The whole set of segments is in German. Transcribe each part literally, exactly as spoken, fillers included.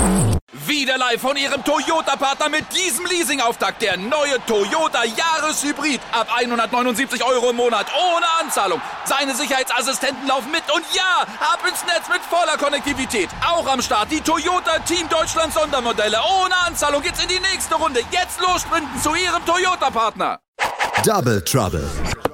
Wieder live von Ihrem Toyota-Partner mit diesem Leasing-Auftakt. Der neue Toyota Jahreshybrid. Ab hundertneunundsiebzig Euro im Monat. Ohne Anzahlung. Seine Sicherheitsassistenten laufen mit. Und ja, ab ins Netz mit voller Konnektivität. Auch am Start die Toyota Team Deutschland Sondermodelle. Ohne Anzahlung geht's in die nächste Runde. Jetzt los sprinten zu Ihrem Toyota-Partner. Double Trouble.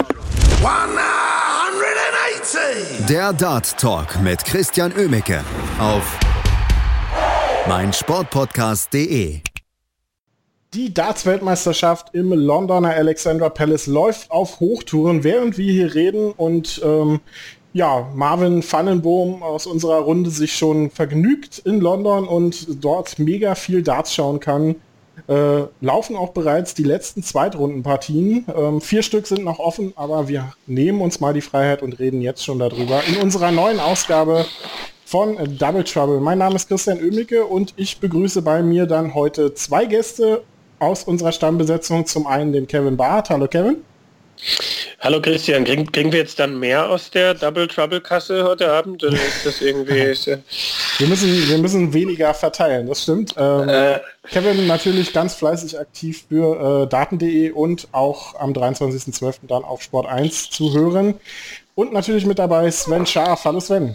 hundertachtzig. Der Dart Talk mit Christian Oemeke auf meinsportpodcast punkt de. Die Darts-Weltmeisterschaft im Londoner Alexandra Palace läuft auf Hochtouren, während wir hier reden und ähm, ja, Marvin Vandenboom aus unserer Runde sich schon vergnügt in London und dort mega viel Darts schauen kann. Äh, laufen auch bereits die letzten Zweitrundenpartien. Ähm, vier Stück sind noch offen, aber wir nehmen uns mal die Freiheit und reden jetzt schon darüber in unserer neuen Ausgabe von Double Trouble. Mein Name ist Christian Oemeke und ich begrüße bei mir dann heute zwei Gäste aus unserer Stammbesetzung. Zum einen den Kevin Barth. Hallo Kevin. Hallo Christian, kriegen, kriegen wir jetzt dann mehr aus der Double Trouble Kasse heute Abend? Oder ist das irgendwie... wir, müssen, wir müssen weniger verteilen, das stimmt. Ähm, äh. Kevin natürlich ganz fleißig aktiv für äh, daten punkt de und auch am dreiundzwanzigsten zwölften dann auf Sport eins zu hören. Und natürlich mit dabei Sven Scharf. Hallo Sven.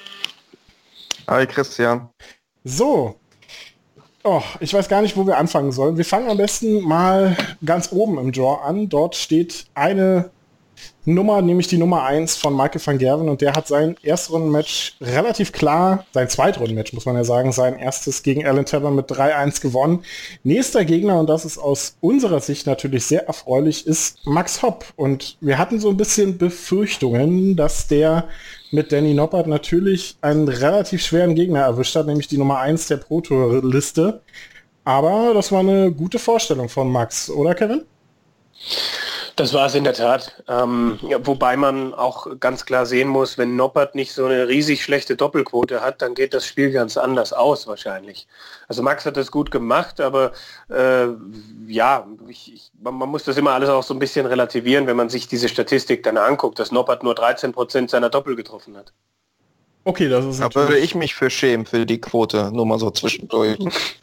Hi Christian. So, oh, ich weiß gar nicht, wo wir anfangen sollen. Wir fangen am besten mal ganz oben im Draw an. Dort steht eine Nummer, nämlich die Nummer eins von Michael van Gerwen und der hat sein Erstrundenmatch relativ klar, sein Zweitrundenmatch muss man ja sagen, sein erstes gegen Alan Tabor mit drei eins gewonnen. Nächster Gegner, und das ist aus unserer Sicht natürlich sehr erfreulich, ist Max Hopp und wir hatten so ein bisschen Befürchtungen, dass der mit Danny Noppert natürlich einen relativ schweren Gegner erwischt hat, nämlich die Nummer eins der Pro-Tour-Liste. Aber das war eine gute Vorstellung von Max, oder Kevin? Das war es in der Tat. Ähm, ja, wobei man auch ganz klar sehen muss, wenn Noppert nicht so eine riesig schlechte Doppelquote hat, dann geht das Spiel ganz anders aus wahrscheinlich. Also Max hat das gut gemacht, aber äh, ja, ich, ich, man, man muss das immer alles auch so ein bisschen relativieren, wenn man sich diese Statistik dann anguckt, dass Noppert nur dreizehn Prozent seiner Doppel getroffen hat. Okay, das ist da würde ich mich für schämen, für die Quote, nur mal so zwischendurch.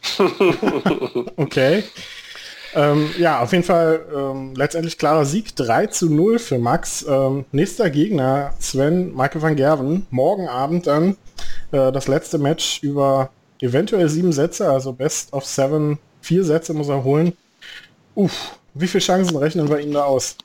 Okay. Ähm, ja, auf jeden Fall ähm, letztendlich klarer Sieg, drei zu null für Max. Ähm, nächster Gegner, Sven, Michael van Gerwen. Morgen Abend dann äh, das letzte Match über eventuell sieben Sätze, also Best of Seven, vier Sätze muss er holen. Uff, wie viele Chancen rechnen wir ihm da aus?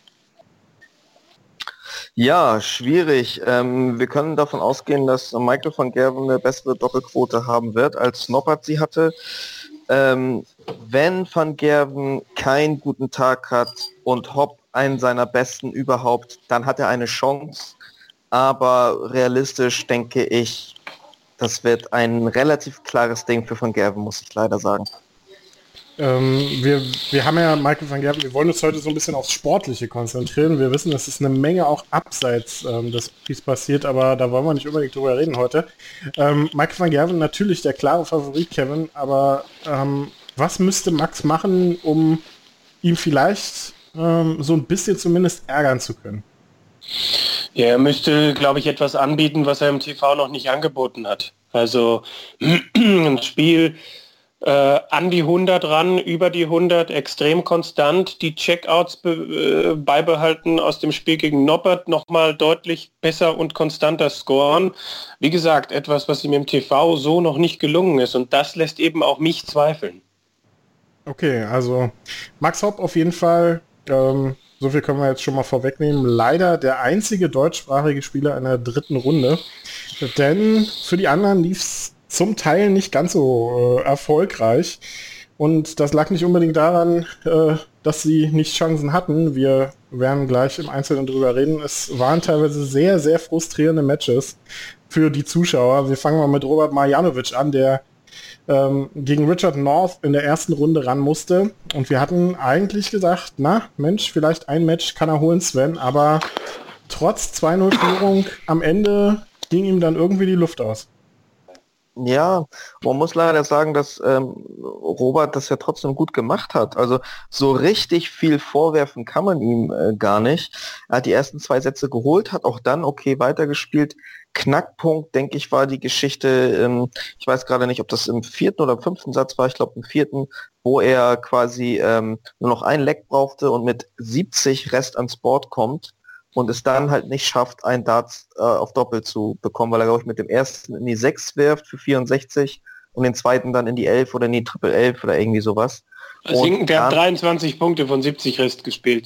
Ja, schwierig. Ähm, wir können davon ausgehen, dass Michael van Gerwen eine bessere Doppelquote haben wird, als Noppert sie hatte. Ähm, wenn Van Gerwen keinen guten Tag hat und Hopp einen seiner besten überhaupt, dann hat er eine Chance. Aber realistisch denke ich, das wird ein relativ klares Ding für Van Gerwen, muss ich leider sagen. Ähm, wir, wir haben ja Michael van Gerwen, wir wollen uns heute so ein bisschen aufs Sportliche konzentrieren. Wir wissen, dass es eine Menge auch abseits ähm, des Spiels passiert, aber da wollen wir nicht unbedingt drüber reden heute. Ähm, Michael van Gerwen natürlich der klare Favorit, Kevin, aber ähm, was müsste Max machen, um ihm vielleicht ähm, so ein bisschen zumindest ärgern zu können? Ja, er müsste, glaube ich, etwas anbieten, was er im T V noch nicht angeboten hat. Also ein Spiel Äh, an die hundert ran, über die hundert, extrem konstant, die Checkouts be- äh, beibehalten aus dem Spiel gegen Noppert, nochmal deutlich besser und konstanter scoren. Wie gesagt, etwas, was ihm im T V so noch nicht gelungen ist und das lässt eben auch mich zweifeln. Okay, also Max Hopp auf jeden Fall, ähm, so viel können wir jetzt schon mal vorwegnehmen, leider der einzige deutschsprachige Spieler in der dritten Runde, denn für die anderen lief's zum Teil nicht ganz so äh, erfolgreich. Und das lag nicht unbedingt daran, äh, dass sie nicht Chancen hatten. Wir werden gleich im Einzelnen drüber reden. Es waren teilweise sehr, sehr frustrierende Matches für die Zuschauer. Wir fangen mal mit Robert Marjanovic an, der ähm, gegen Richard North in der ersten Runde ran musste. Und wir hatten eigentlich gedacht, na Mensch, vielleicht ein Match kann er holen, Sven. Aber trotz zwei null Führung am Ende ging ihm dann irgendwie die Luft aus. Ja, man muss leider sagen, dass ähm, Robert das ja trotzdem gut gemacht hat. Also so richtig viel vorwerfen kann man ihm äh, gar nicht. Er hat die ersten zwei Sätze geholt, hat auch dann okay weitergespielt. Knackpunkt, denke ich, war die Geschichte, ähm, ich weiß gerade nicht, ob das im vierten oder im fünften Satz war, ich glaube im vierten, wo er quasi ähm, nur noch ein Leck brauchte und mit siebzig Rest ans Board kommt und es dann halt nicht schafft, ein Darts äh, auf Doppel zu bekommen, weil er, glaube ich, mit dem ersten in die sechs wirft für vierundsechzig und den zweiten dann in die elf oder in die Triple elf oder irgendwie sowas. Also der hat dreiundzwanzig Punkte von siebzig Rest gespielt.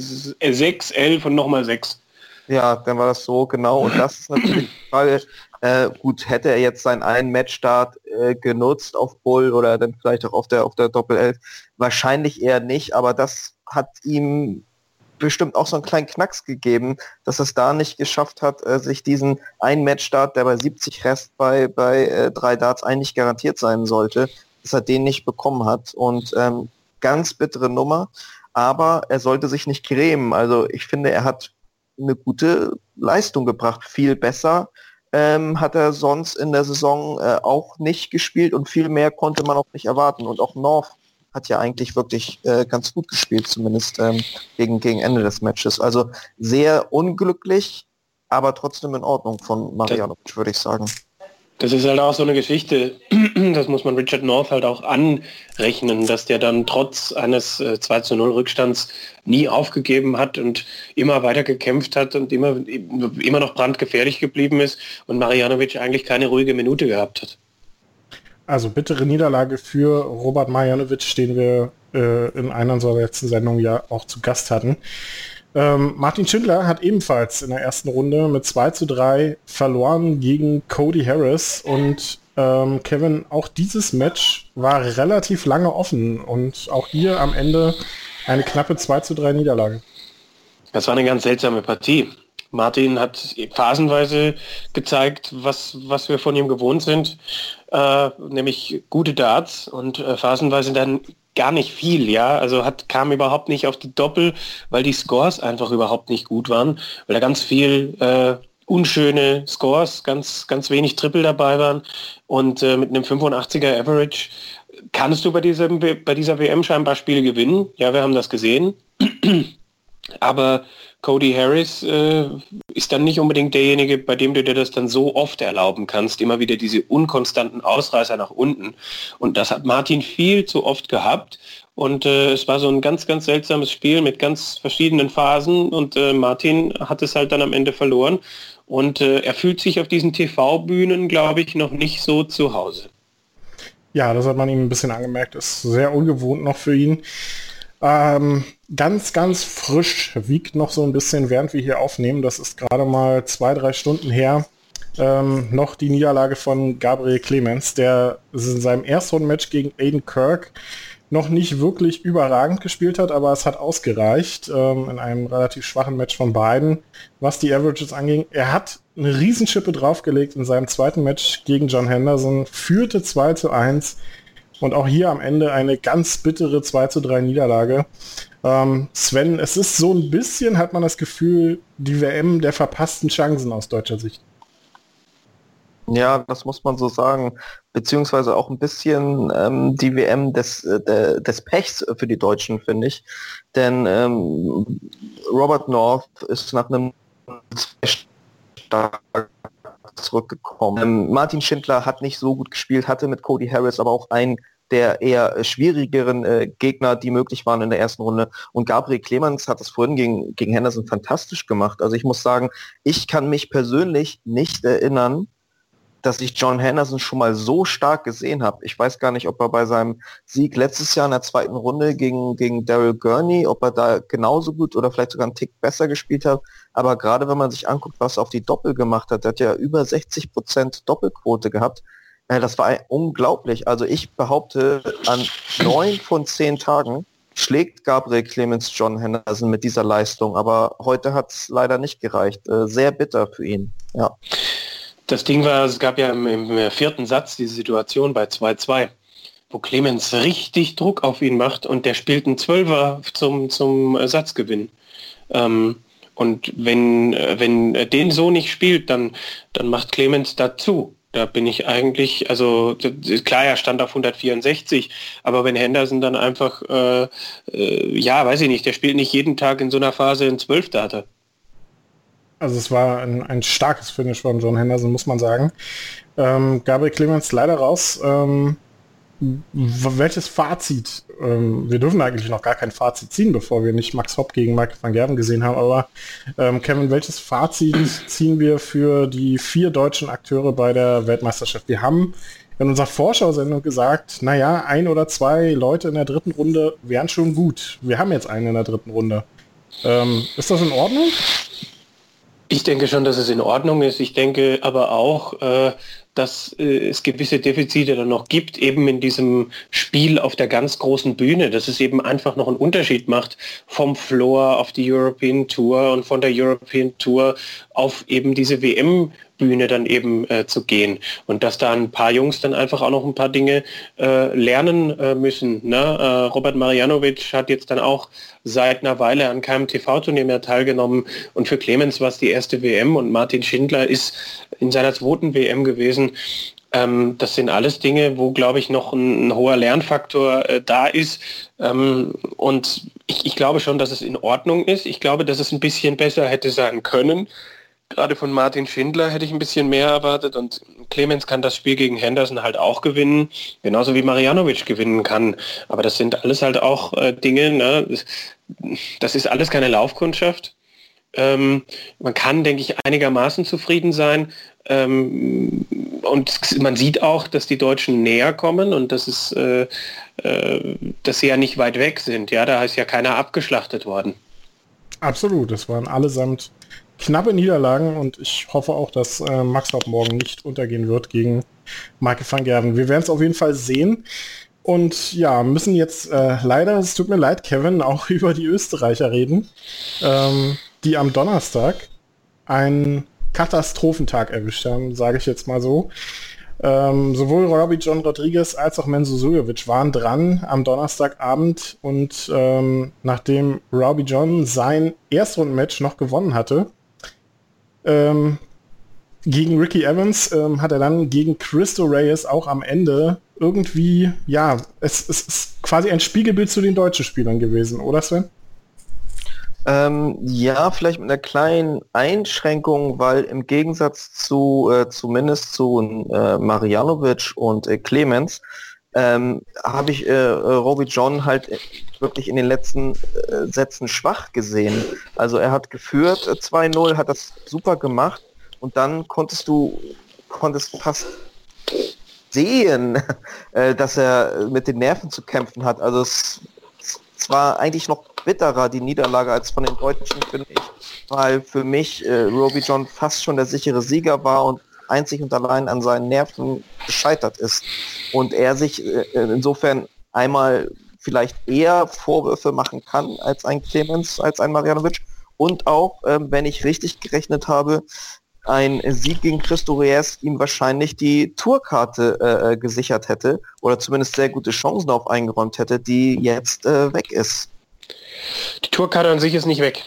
sechs, elf und nochmal sechs. Ja, dann war das so, genau. Und das ist natürlich die Frage, äh, gut, hätte er jetzt seinen einen Matchstart äh, genutzt auf Bull oder dann vielleicht auch auf der auf der Doppel elf? Wahrscheinlich eher nicht, aber das hat ihm bestimmt auch so einen kleinen Knacks gegeben, dass es da nicht geschafft hat, äh, sich diesen einen Matchstart, der bei siebzig Rest bei, bei äh, drei Darts eigentlich garantiert sein sollte, dass er den nicht bekommen hat. Und ähm, ganz bittere Nummer, aber er sollte sich nicht grämen. Also ich finde, er hat eine gute Leistung gebracht, viel besser ähm, hat er sonst in der Saison äh, auch nicht gespielt und viel mehr konnte man auch nicht erwarten. Und auch North hat ja eigentlich wirklich äh, ganz gut gespielt, zumindest ähm, gegen, gegen Ende des Matches. Also sehr unglücklich, aber trotzdem in Ordnung von Marjanovic, würde ich sagen. Das ist halt auch so eine Geschichte, das muss man Richard North halt auch anrechnen, dass der dann trotz eines äh, zwei zu null Rückstands nie aufgegeben hat und immer weiter gekämpft hat und immer, immer noch brandgefährlich geblieben ist und Marjanovic eigentlich keine ruhige Minute gehabt hat. Also bittere Niederlage für Robert Marjanovic, den wir äh, in einer unserer letzten Sendungen ja auch zu Gast hatten. Ähm, Martin Schindler hat ebenfalls in der ersten Runde mit zwei zu drei verloren gegen Cody Harris und ähm, Kevin, auch dieses Match war relativ lange offen und auch hier am Ende eine knappe zwei zu drei Niederlage. Das war eine ganz seltsame Partie. Martin hat phasenweise gezeigt, was, was wir von ihm gewohnt sind, äh, nämlich gute Darts und äh, phasenweise dann gar nicht viel, ja, also hat kam überhaupt nicht auf die Doppel, weil die Scores einfach überhaupt nicht gut waren, weil da ganz viel äh, unschöne Scores, ganz ganz wenig Triple dabei waren und äh, mit einem fünfundachtziger Average kannst du bei diesem bei dieser W M scheinbar Spiele gewinnen. Ja, wir haben das gesehen, aber Cody Harris äh, ist dann nicht unbedingt derjenige, bei dem du dir das dann so oft erlauben kannst, immer wieder diese unkonstanten Ausreißer nach unten. Und das hat Martin viel zu oft gehabt. Und äh, es war so ein ganz, ganz seltsames Spiel mit ganz verschiedenen Phasen. Und äh, Martin hat es halt dann am Ende verloren. Und äh, er fühlt sich auf diesen T V-Bühnen, glaube ich, noch nicht so zu Hause. Ja, das hat man ihm ein bisschen angemerkt. Ist sehr ungewohnt noch für ihn. Ähm, ganz, ganz frisch wiegt noch so ein bisschen, während wir hier aufnehmen, das ist gerade mal zwei, drei Stunden her, ähm, noch die Niederlage von Gabriel Clemens, der in seinem Erstrundenmatch gegen Aiden Kirk noch nicht wirklich überragend gespielt hat, aber es hat ausgereicht ähm, in einem relativ schwachen Match von beiden, was die Averages anging. Er hat eine Riesenschippe draufgelegt in seinem zweiten Match gegen John Henderson, führte zwei zu eins. Und auch hier am Ende eine ganz bittere zwei zu drei Niederlage. Ähm, Sven, es ist so ein bisschen, hat man das Gefühl, die W M der verpassten Chancen aus deutscher Sicht. Ja, das muss man so sagen. Beziehungsweise auch ein bisschen ähm, die W M des, äh, des Pechs für die Deutschen, finde ich. Denn ähm, Robert North ist nach einem stark zurückgekommen. Ähm, Martin Schindler hat nicht so gut gespielt, hatte mit Cody Harris aber auch einen der eher schwierigeren äh, Gegner, die möglich waren in der ersten Runde. Und Gabriel Clemens hat das vorhin gegen, gegen Henderson fantastisch gemacht. Also ich muss sagen, ich kann mich persönlich nicht erinnern, dass ich John Henderson schon mal so stark gesehen habe. Ich weiß gar nicht, ob er bei seinem Sieg letztes Jahr in der zweiten Runde gegen, gegen Daryl Gurney, ob er da genauso gut oder vielleicht sogar einen Tick besser gespielt hat. Aber gerade wenn man sich anguckt, was er auf die Doppel gemacht hat, der hat ja über sechzig Prozent Doppelquote gehabt. Äh, das war unglaublich. Also ich behaupte, an neun von zehn Tagen schlägt Gabriel Clemens John Henderson mit dieser Leistung. Aber heute hat es leider nicht gereicht. Äh, sehr bitter für ihn. Ja. Das Ding war, es gab ja im, im vierten Satz diese Situation bei zwei zwei, wo Clemens richtig Druck auf ihn macht und der spielt einen Zwölfer zum, zum Satzgewinn. Ähm, und wenn, wenn er den so nicht spielt, dann, dann macht Clemens dazu. Da bin ich eigentlich, also klar, er stand auf hundertvierundsechzig, aber wenn Henderson dann einfach, äh, äh, ja, weiß ich nicht, der spielt nicht jeden Tag in so einer Phase in zwölf Data. Also es war ein, ein starkes Finish von John Henderson, muss man sagen. Ähm, Gabriel Clemens leider raus. Ähm, welches Fazit? Ähm, wir dürfen eigentlich noch gar kein Fazit ziehen, bevor wir nicht Max Hopp gegen Michael van Gerwen gesehen haben. Aber ähm, Kevin, welches Fazit ziehen wir für die vier deutschen Akteure bei der Weltmeisterschaft? Wir haben in unserer Vorschau-Sendung gesagt, naja, ein oder zwei Leute in der dritten Runde wären schon gut. Wir haben jetzt einen in der dritten Runde. Ähm, ist das in Ordnung? Ich denke schon, dass es in Ordnung ist. Ich denke aber auch, äh, dass äh, es gewisse Defizite dann noch gibt, eben in diesem Spiel auf der ganz großen Bühne, dass es eben einfach noch einen Unterschied macht vom Floor auf die European Tour und von der European Tour auf eben diese W M-Bühne dann eben äh, zu gehen. Und dass da ein paar Jungs dann einfach auch noch ein paar Dinge äh, lernen äh, müssen. Ne? Äh, Robert Marjanovic hat jetzt dann auch seit einer Weile an keinem T V-Turnier mehr teilgenommen. Und für Clemens war es die erste W M und Martin Schindler ist in seiner zweiten W M gewesen. Ähm, das sind alles Dinge, wo, glaube ich, noch ein, ein hoher Lernfaktor äh, da ist. Ähm, und ich, ich glaube schon, dass es in Ordnung ist. Ich glaube, dass es ein bisschen besser hätte sein können. Gerade von Martin Schindler hätte ich ein bisschen mehr erwartet und Clemens kann das Spiel gegen Henderson halt auch gewinnen, genauso wie Marjanovic gewinnen kann. Aber das sind alles halt auch äh, Dinge, ne? das, das ist alles keine Laufkundschaft. Ähm, man kann, denke ich, einigermaßen zufrieden sein. Ähm, und man sieht auch, dass die Deutschen näher kommen und dass, es, äh, äh, dass sie ja nicht weit weg sind. Ja, da ist ja keiner abgeschlachtet worden. Absolut, das waren allesamt knappe Niederlagen und ich hoffe auch, dass äh, Max Hopp morgen nicht untergehen wird gegen Michael van Gerwen. Wir werden es auf jeden Fall sehen und ja, müssen jetzt äh, leider, es tut mir leid, Kevin, auch über die Österreicher reden, ähm, die am Donnerstag einen Katastrophentag erwischt haben, sage ich jetzt mal so. Ähm, sowohl Robbie John Rodriguez als auch Menzo Suljovic waren dran am Donnerstagabend und ähm, nachdem Robbie John sein Erstrundenmatch noch gewonnen hatte, ähm, gegen Ricky Evans, ähm, hat er dann gegen Cristo Reyes auch am Ende irgendwie, ja, es, es ist quasi ein Spiegelbild zu den deutschen Spielern gewesen, oder Sven? Ähm, ja, vielleicht mit einer kleinen Einschränkung, weil im Gegensatz zu äh, zumindest zu äh, Marjanovic und äh, Clemens ähm, habe ich äh, Robbie John halt wirklich in den letzten äh, Sätzen schwach gesehen. Also er hat geführt äh, zwei null, hat das super gemacht und dann konntest du konntest fast sehen, äh, dass er mit den Nerven zu kämpfen hat. Also es, es war eigentlich noch bitterer, die Niederlage, als von den Deutschen, finde ich, weil für mich äh, Robbie John fast schon der sichere Sieger war und einzig und allein an seinen Nerven gescheitert ist. Und er sich äh, insofern einmal vielleicht eher Vorwürfe machen kann als ein Clemens, als ein Marjanovic und auch, äh, wenn ich richtig gerechnet habe, ein Sieg gegen Cristo Reyes ihm wahrscheinlich die Tourkarte äh, gesichert hätte oder zumindest sehr gute Chancen auf eingeräumt hätte, die jetzt äh, weg ist. Die Tourkarte an sich ist nicht weg.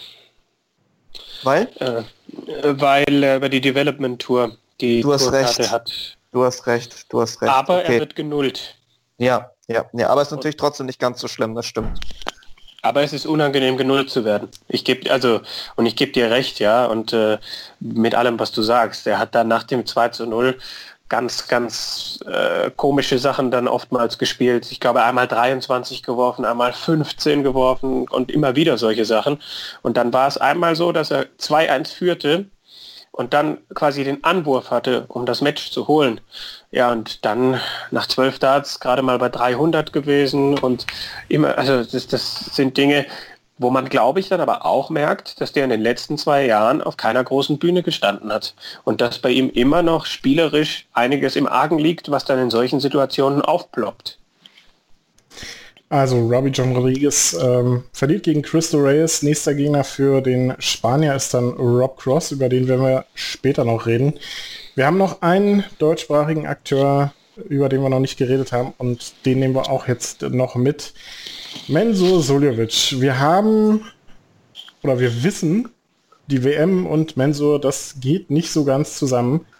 Weil? Äh, weil äh, die Development Tour die du hast Tourkarte recht. hat. Du hast recht, du hast recht. Aber okay. er wird genullt. Ja, ja, ja, aber es ist natürlich trotzdem nicht ganz so schlimm, das stimmt. Aber es ist unangenehm, genullt zu werden. Ich gebe also und ich gebe dir recht, ja, und äh, mit allem, was du sagst. Er hat dann nach dem zwei zu null ganz, ganz äh, komische Sachen dann oftmals gespielt. Ich glaube, einmal dreiundzwanzig geworfen, einmal fünfzehn geworfen und immer wieder solche Sachen. Und dann war es einmal so, dass er zwei eins führte und dann quasi den Anwurf hatte, um das Match zu holen. Ja, und dann nach zwölf Darts gerade mal bei dreihundert gewesen und immer, also das, das sind Dinge, wo man, glaube ich, dann aber auch merkt, dass der in den letzten zwei Jahren auf keiner großen Bühne gestanden hat und dass bei ihm immer noch spielerisch einiges im Argen liegt, was dann in solchen Situationen aufploppt. Also Robbie John Rodriguez ähm, verliert gegen Cristo Reyes. Nächster Gegner für den Spanier ist dann Rob Cross, über den werden wir später noch reden. Wir haben noch einen deutschsprachigen Akteur, über den wir noch nicht geredet haben und den nehmen wir auch jetzt noch mit. Menzo Suljovic. Wir haben, oder wir wissen, die W M und Menzo, das geht nicht so ganz zusammen.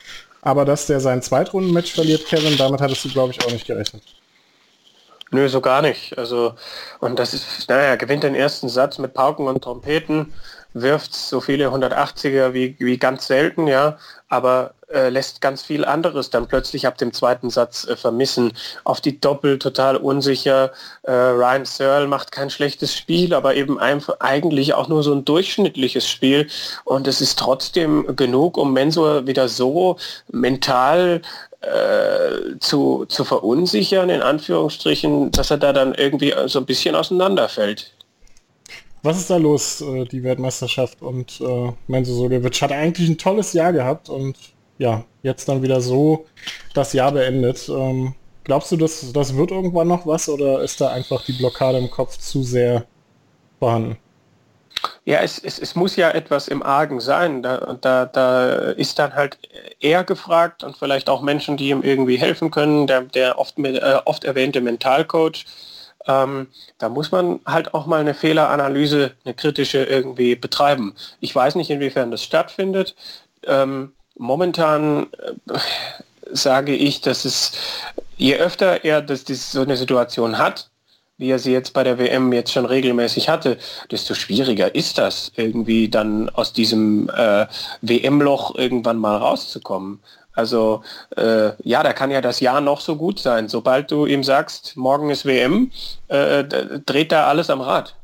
Aber dass der sein Zweitrunden-Match verliert, Kevin, damit hattest du, glaube ich, auch nicht gerechnet. Nö, so gar nicht. Also, und das ist, naja, gewinnt den ersten Satz mit Pauken und Trompeten, wirft so viele hundertachtziger wie, wie ganz selten, ja, aber äh, lässt ganz viel anderes dann plötzlich ab dem zweiten Satz äh, vermissen. Auf die Doppel total unsicher. Äh, Ryan Searle macht kein schlechtes Spiel, aber eben einfach eigentlich auch nur so ein durchschnittliches Spiel. Und es ist trotzdem genug, um Mensur wieder so mental äh, zu, zu verunsichern, in Anführungsstrichen, dass er da dann irgendwie so ein bisschen auseinanderfällt. Was ist da los, äh, die Weltmeisterschaft? Und äh, Mensur Suljovic hat eigentlich ein tolles Jahr gehabt und ja, jetzt dann wieder so das Jahr beendet. Ähm, glaubst du, dass das wird irgendwann noch was oder ist da einfach die Blockade im Kopf zu sehr vorhanden? Ja, es, es, es muss ja etwas im Argen sein. Da, da, da ist dann halt er gefragt und vielleicht auch Menschen, die ihm irgendwie helfen können, der, der oft, äh, oft erwähnte Mentalcoach. Ähm, da muss man halt auch mal eine Fehleranalyse, eine kritische irgendwie betreiben. Ich weiß nicht, inwiefern das stattfindet. Ähm, momentan äh, sage ich, dass es, je öfter er das, das, so eine Situation hat, wie er sie jetzt bei der W M jetzt schon regelmäßig hatte, desto schwieriger ist das, irgendwie dann aus diesem äh, W M-Loch irgendwann mal rauszukommen. Also äh, ja, da kann ja das Jahr noch so gut sein. Sobald du ihm sagst, morgen ist W M, äh, dreht da alles am Rad.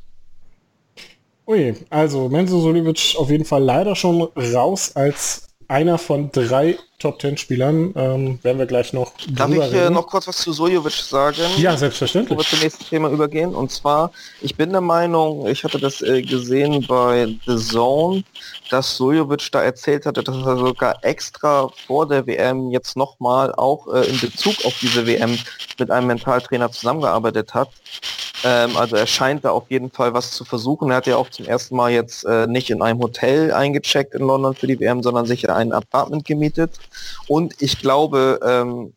Ui, also Mensur Suljovic auf jeden Fall leider schon raus als einer von drei Top-Ten-Spielern. Ähm, werden wir gleich noch Darf drüber ich äh, reden. noch kurz was zu Suljovic sagen? Ja, selbstverständlich. Bevor wir zum nächsten Thema übergehen. Und zwar, ich bin der Meinung, ich hatte das äh, gesehen bei The Zone, dass Suljovic da erzählt hatte, dass er sogar extra vor der W M jetzt nochmal auch äh, in Bezug auf diese W M mit einem Mentaltrainer zusammengearbeitet hat. Ähm, also er scheint da auf jeden Fall was zu versuchen. Er hat ja auch zum ersten Mal jetzt äh, nicht in einem Hotel eingecheckt in London für die W M, sondern sich ein Apartment gemietet. Und ich glaube, ähm,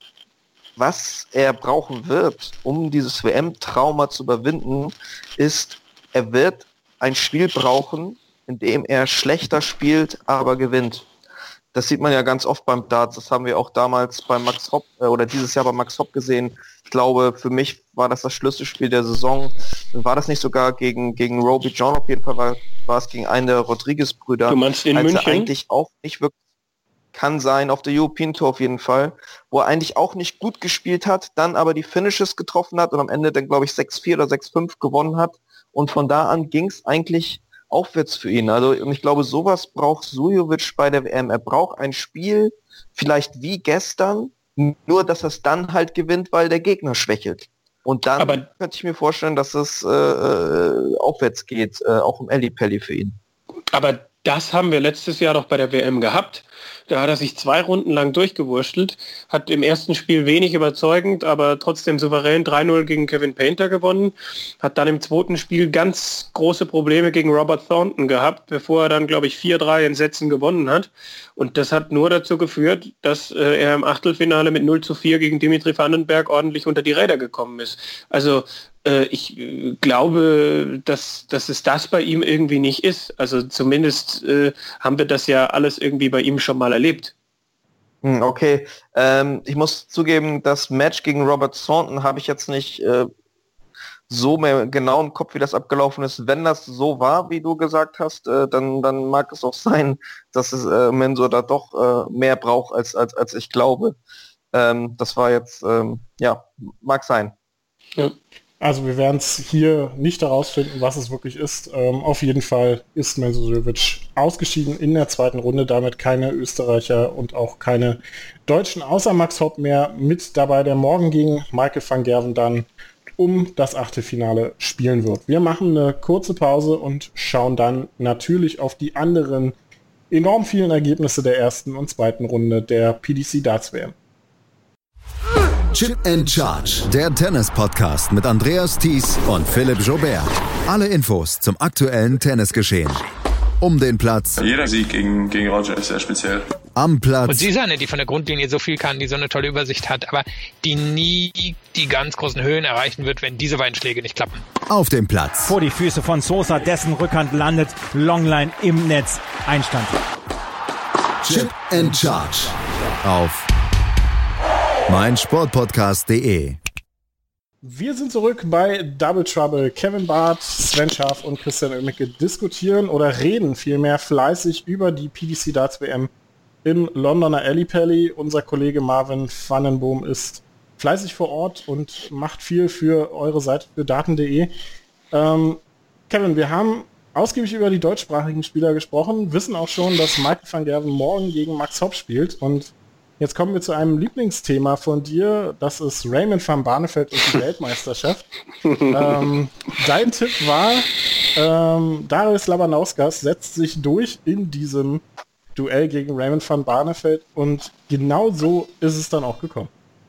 was er brauchen wird, um dieses W M-Trauma zu überwinden, ist, er wird ein Spiel brauchen, in dem er schlechter spielt, aber gewinnt. Das sieht man ja ganz oft beim Darts. Das haben wir auch damals bei Max Hopp äh, oder dieses Jahr bei Max Hopp gesehen. Ich glaube, für mich war das das Schlüsselspiel der Saison. War das nicht sogar gegen, gegen Roby John? Auf jeden Fall war, war es gegen einen der Rodriguez-Brüder. Du meinst in als München? Er eigentlich auch nicht wirklich kann sein, auf der European Tour auf jeden Fall, wo er eigentlich auch nicht gut gespielt hat, dann aber die Finishes getroffen hat und am Ende dann, glaube ich, sechs vier oder sechs fünf gewonnen hat. Und von da an ging es eigentlich aufwärts für ihn. Also und ich glaube, sowas braucht Suljovic bei der W M. Er braucht ein Spiel, vielleicht wie gestern, nur dass er es dann halt gewinnt, weil der Gegner schwächelt. Und dann aber könnte ich mir vorstellen, dass es äh, aufwärts geht, äh, auch im Ellipelli für ihn. Aber das haben wir letztes Jahr doch bei der W M gehabt. Da hat er sich zwei Runden lang durchgewurschtelt, hat im ersten Spiel wenig überzeugend, aber trotzdem souverän drei null gegen Kevin Painter gewonnen, hat dann im zweiten Spiel ganz große Probleme gegen Robert Thornton gehabt, bevor er dann, glaube ich, vier drei in Sätzen gewonnen hat. Und das hat nur dazu geführt, dass äh, er im Achtelfinale mit null zu vier gegen Dimitri Vandenberg ordentlich unter die Räder gekommen ist. Also äh, ich äh, glaube, dass, dass es das bei ihm irgendwie nicht ist. Also zumindest äh, haben wir das ja alles irgendwie bei ihm schon mal erlebt. Okay, ähm, ich muss zugeben, das Match gegen Robert Thornton habe ich jetzt nicht äh, so mehr genau im Kopf, wie das abgelaufen ist. Wenn das so war, wie du gesagt hast, äh, dann, dann mag es auch sein, dass es äh, Mensur da doch äh, mehr braucht, als, als, als ich glaube. Ähm, das war jetzt, ähm, ja, mag sein. Ja. Also wir werden es hier nicht herausfinden, was es wirklich ist. Ähm, auf jeden Fall ist Mensur Suljovic ausgeschieden in der zweiten Runde, damit keine Österreicher und auch keine Deutschen außer Max Hopp mehr mit dabei, der morgen gegen Michael van Gerwen dann um das Achtelfinale spielen wird. Wir machen eine kurze Pause und schauen dann natürlich auf die anderen enorm vielen Ergebnisse der ersten und zweiten Runde der P D C Darts W M. Chip and Charge, der Tennis-Podcast mit Andreas Thies und Philipp Joubert. Alle Infos zum aktuellen Tennisgeschehen. Um den Platz. Jeder Sieg gegen, gegen Roger ist sehr speziell. Am Platz. Und sie ist eine, die von der Grundlinie so viel kann, die so eine tolle Übersicht hat, aber die nie die ganz großen Höhen erreichen wird, wenn diese beiden Schläge nicht klappen. Auf dem Platz. Vor die Füße von Sosa, dessen Rückhand landet, Longline im Netz, Einstand. Chip and Charge. auf meinsportpodcast punkt de. Wir sind zurück bei Double Trouble. Kevin Barth, Sven Scharf und Christian Oemicke diskutieren oder reden vielmehr fleißig über die P D C Darts W M im Londoner Ellipelli. Unser Kollege Marvin Vandenboom ist fleißig vor Ort und macht viel für eure Seite, für daten punkt de. Ähm, Kevin, wir haben ausgiebig über die deutschsprachigen Spieler gesprochen, wissen auch schon, dass Michael van Gerwen morgen gegen Max Hopp spielt, und jetzt kommen wir zu einem Lieblingsthema von dir, das ist Raymond van Barneveld und die Weltmeisterschaft. ähm, dein Tipp war, ähm, Darius Labanauskas setzt sich durch in diesem Duell gegen Raymond van Barneveld, und genau so ist es dann auch gekommen.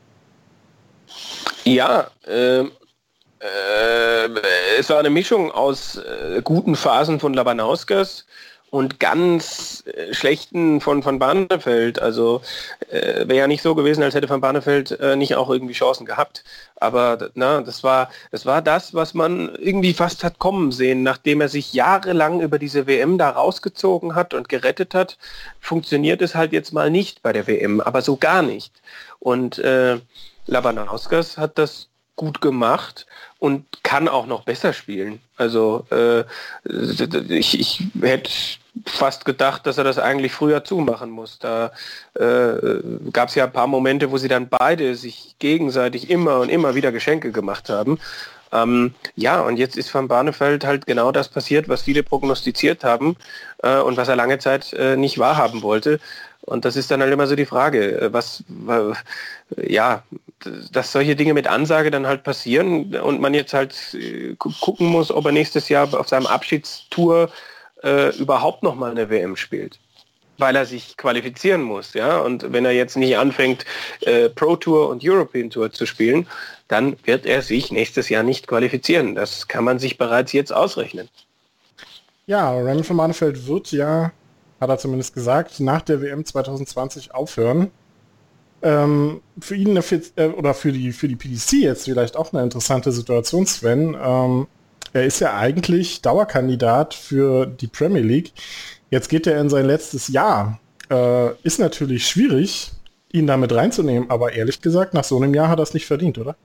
Ja, ähm, äh, es war eine Mischung aus äh, guten Phasen von Labanauskas und ganz äh, schlechten von Van Barneveld. Also äh, wäre ja nicht so gewesen, als hätte Van Barneveld äh, nicht auch irgendwie Chancen gehabt. Aber na, das war, das war das, was man irgendwie fast hat kommen sehen, nachdem er sich jahrelang über diese W M da rausgezogen hat und gerettet hat, funktioniert es halt jetzt mal nicht bei der W M, aber so gar nicht. Und äh, Labanauskas hat das gut gemacht und kann auch noch besser spielen. Also äh, ich, ich hätte fast gedacht, dass er das eigentlich früher zumachen muss. Da äh, gab es ja ein paar Momente, wo sie dann beide sich gegenseitig immer und immer wieder Geschenke gemacht haben. Ähm, ja, und jetzt ist Van Barneveld halt genau das passiert, was viele prognostiziert haben äh, und was er lange Zeit äh, nicht wahrhaben wollte. Und das ist dann halt immer so die Frage, was, äh, ja, dass solche Dinge mit Ansage dann halt passieren und man jetzt halt äh, gucken muss, ob er nächstes Jahr auf seinem Abschiedstour äh, überhaupt nochmal eine W M spielt. Weil er sich qualifizieren muss, ja. Und wenn er jetzt nicht anfängt, äh, Pro Tour und European Tour zu spielen, dann wird er sich nächstes Jahr nicht qualifizieren. Das kann man sich bereits jetzt ausrechnen. Ja, Raymond van Barneveld wird ja, hat er zumindest gesagt, nach der W M zwanzig zwanzig aufhören. Ähm, für ihn eine, äh, oder für die, für die P D C jetzt vielleicht auch eine interessante Situation, Sven. Ähm, er ist ja eigentlich Dauerkandidat für die Premier League. Jetzt geht er in sein letztes Jahr. Äh, ist natürlich schwierig, ihn damit reinzunehmen, aber ehrlich gesagt, nach so einem Jahr hat er es nicht verdient, oder?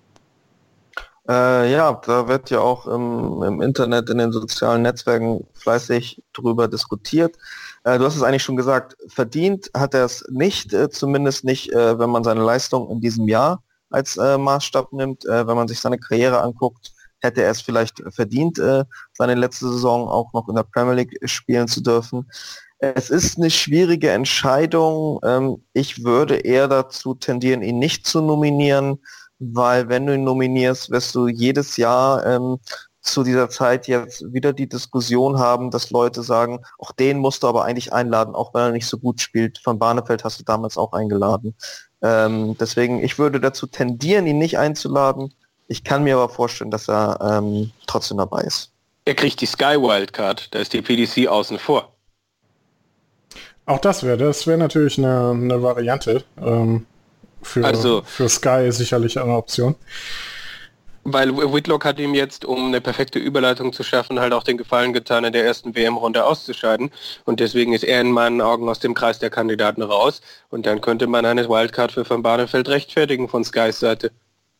Äh, ja, da wird ja auch im, im Internet, in den sozialen Netzwerken fleißig drüber diskutiert. Äh, du hast es eigentlich schon gesagt, verdient hat er es nicht, äh, zumindest nicht, äh, wenn man seine Leistung in diesem Jahr als äh, Maßstab nimmt. Äh, wenn man sich seine Karriere anguckt, hätte er es vielleicht verdient, äh, seine letzte Saison auch noch in der Premier League spielen zu dürfen. Es ist eine schwierige Entscheidung. Ähm, ich würde eher dazu tendieren, ihn nicht zu nominieren, weil wenn du ihn nominierst, wirst du jedes Jahr ähm, zu dieser Zeit jetzt wieder die Diskussion haben, dass Leute sagen, auch den musst du aber eigentlich einladen, auch wenn er nicht so gut spielt. Van Barneveld hast du damals auch eingeladen. Ähm, deswegen, ich würde dazu tendieren, ihn nicht einzuladen. Ich kann mir aber vorstellen, dass er ähm, trotzdem dabei ist. Er kriegt die Sky Wildcard, da ist die P D C außen vor. Auch das wäre, das wäre natürlich eine, eine Variante. Ähm, für, also, für Sky ist sicherlich eine Option. Weil Whitlock hat ihm jetzt, um eine perfekte Überleitung zu schaffen, halt auch den Gefallen getan, in der ersten W M-Runde auszuscheiden. Und deswegen ist er in meinen Augen aus dem Kreis der Kandidaten raus. Und dann könnte man eine Wildcard für Van Barneveld rechtfertigen von Skys Seite.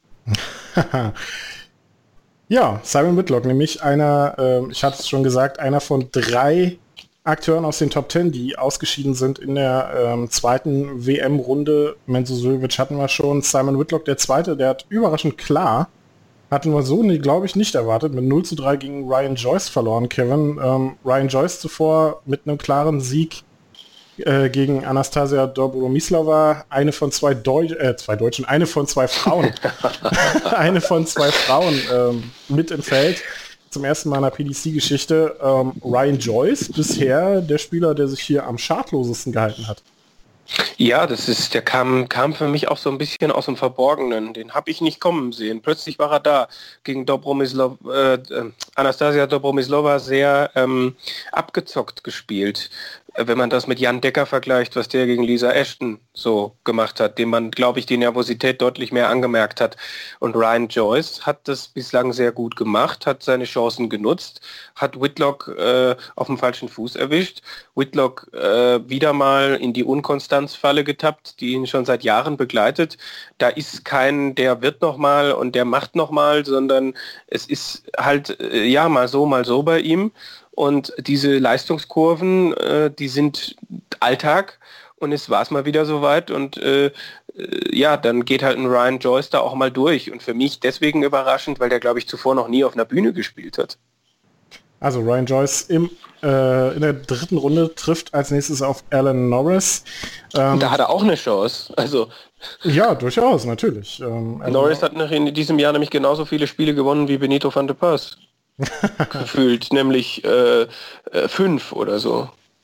Ja, Simon Whitlock, nämlich einer, äh, ich hatte es schon gesagt, einer von drei Akteuren aus den Top Ten, die ausgeschieden sind in der ähm, zweiten W M-Runde. Menzo-Suljovic hatten wir schon. Simon Whitlock, der Zweite, der hat überraschend klar, hatten wir so, glaube ich, nicht erwartet, mit null zu drei gegen Ryan Joyce verloren, Kevin. Ähm, Ryan Joyce zuvor mit einem klaren Sieg äh, gegen Anastasia Dobromyslova, eine von zwei, Deu äh, zwei Deutschen, eine von zwei Frauen, eine von zwei Frauen ähm, mit im Feld. Zum ersten Mal in der P D C-Geschichte. Ähm, Ryan Joyce, bisher der Spieler, der sich hier am schadlosesten gehalten hat. Ja, das ist, der kam, kam für mich auch so ein bisschen aus dem Verborgenen. Den habe ich nicht kommen sehen. Plötzlich war er da gegen Dobromislov, äh, Anastasia Dobromyslova sehr ähm, abgezockt gespielt. wenn man das mit Jan Decker vergleicht, was der gegen Lisa Ashton so gemacht hat, dem man, glaube ich, die Nervosität deutlich mehr angemerkt hat. Und Ryan Joyce hat das bislang sehr gut gemacht, hat seine Chancen genutzt, hat Whitlock äh, auf dem falschen Fuß erwischt, Whitlock äh, wieder mal in die Unkonstanzfalle getappt, die ihn schon seit Jahren begleitet. Da ist kein, der wird noch mal und der macht noch mal, sondern es ist halt, äh, ja, mal so, mal so bei ihm. Und diese Leistungskurven, äh, die sind Alltag und es war es mal wieder soweit und äh, äh, ja, dann geht halt ein Ryan Joyce da auch mal durch und für mich deswegen überraschend, weil der, glaube ich, zuvor noch nie auf einer Bühne gespielt hat. Also Ryan Joyce im, äh, in der dritten Runde trifft als nächstes auf Alan Norris. Ähm, da hat er auch eine Chance. Also ja, durchaus, natürlich. Ähm, Norris hat nach in diesem Jahr nämlich genauso viele Spiele gewonnen wie Benito van de Pas. Gefühlt, nämlich äh, äh, fünf oder so.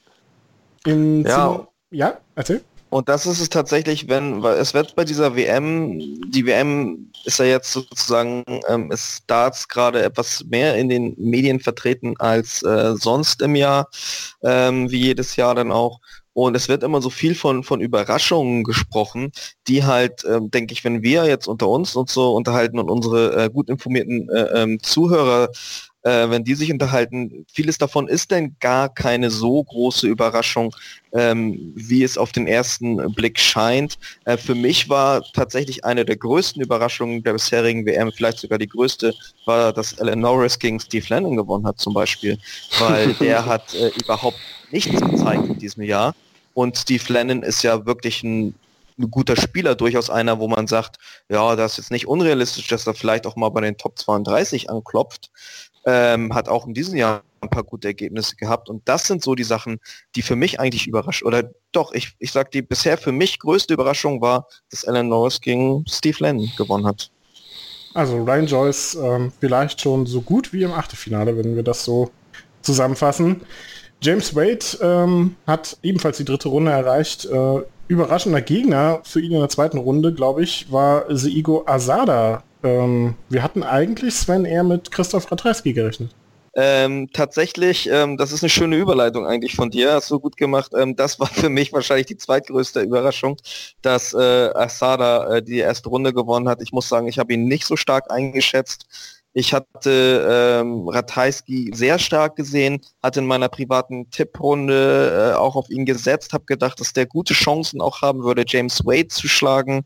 Im Ja. Zimmer, ja, erzähl. Und das ist es tatsächlich, wenn, weil es wird bei dieser W M, die W M ist ja jetzt sozusagen, ähm, ist Darts gerade etwas mehr in den Medien vertreten als äh, sonst im Jahr, ähm, wie jedes Jahr dann auch. Und es wird immer so viel von, von Überraschungen gesprochen, die halt, ähm, denke ich, wenn wir jetzt unter uns und so unterhalten und unsere äh, gut informierten äh, ähm, Zuhörer, äh, wenn die sich unterhalten, vieles davon ist denn gar keine so große Überraschung, ähm, wie es auf den ersten Blick scheint. Äh, für mich war tatsächlich eine der größten Überraschungen der bisherigen W M, vielleicht sogar die größte, war, dass Alan Norris gegen Steve Lennon gewonnen hat zum Beispiel, weil der hat äh, überhaupt nichts gezeigt in diesem Jahr. Und Steve Lennon ist ja wirklich ein, ein guter Spieler, durchaus einer, wo man sagt, ja, das ist jetzt nicht unrealistisch, dass er vielleicht auch mal bei den Top zweiunddreißig anklopft. Ähm, hat auch in diesem Jahr ein paar gute Ergebnisse gehabt. Und das sind so die Sachen, die für mich eigentlich überraschen. Oder doch, ich, ich sag, die bisher für mich größte Überraschung war, dass Alan Norris gegen Steve Lennon gewonnen hat. Also Ryan Joyce ähm, vielleicht schon so gut wie im Achtelfinale, wenn wir das so zusammenfassen. James Wade ähm, hat ebenfalls die dritte Runde erreicht. Äh, überraschender Gegner für ihn in der zweiten Runde, glaube ich, war Seigo Asada. Ähm, wir hatten eigentlich, Sven, eher mit Christoph Ratajski gerechnet. Ähm, tatsächlich, ähm, das ist eine schöne Überleitung eigentlich von dir, hast du gut gemacht. Ähm, das war für mich wahrscheinlich die zweitgrößte Überraschung, dass äh, Asada äh, die erste Runde gewonnen hat. Ich muss sagen, ich habe ihn nicht so stark eingeschätzt. Ich hatte ähm, Ratajski sehr stark gesehen, hatte in meiner privaten Tipprunde äh, auch auf ihn gesetzt, habe gedacht, dass der gute Chancen auch haben würde, James Wade zu schlagen.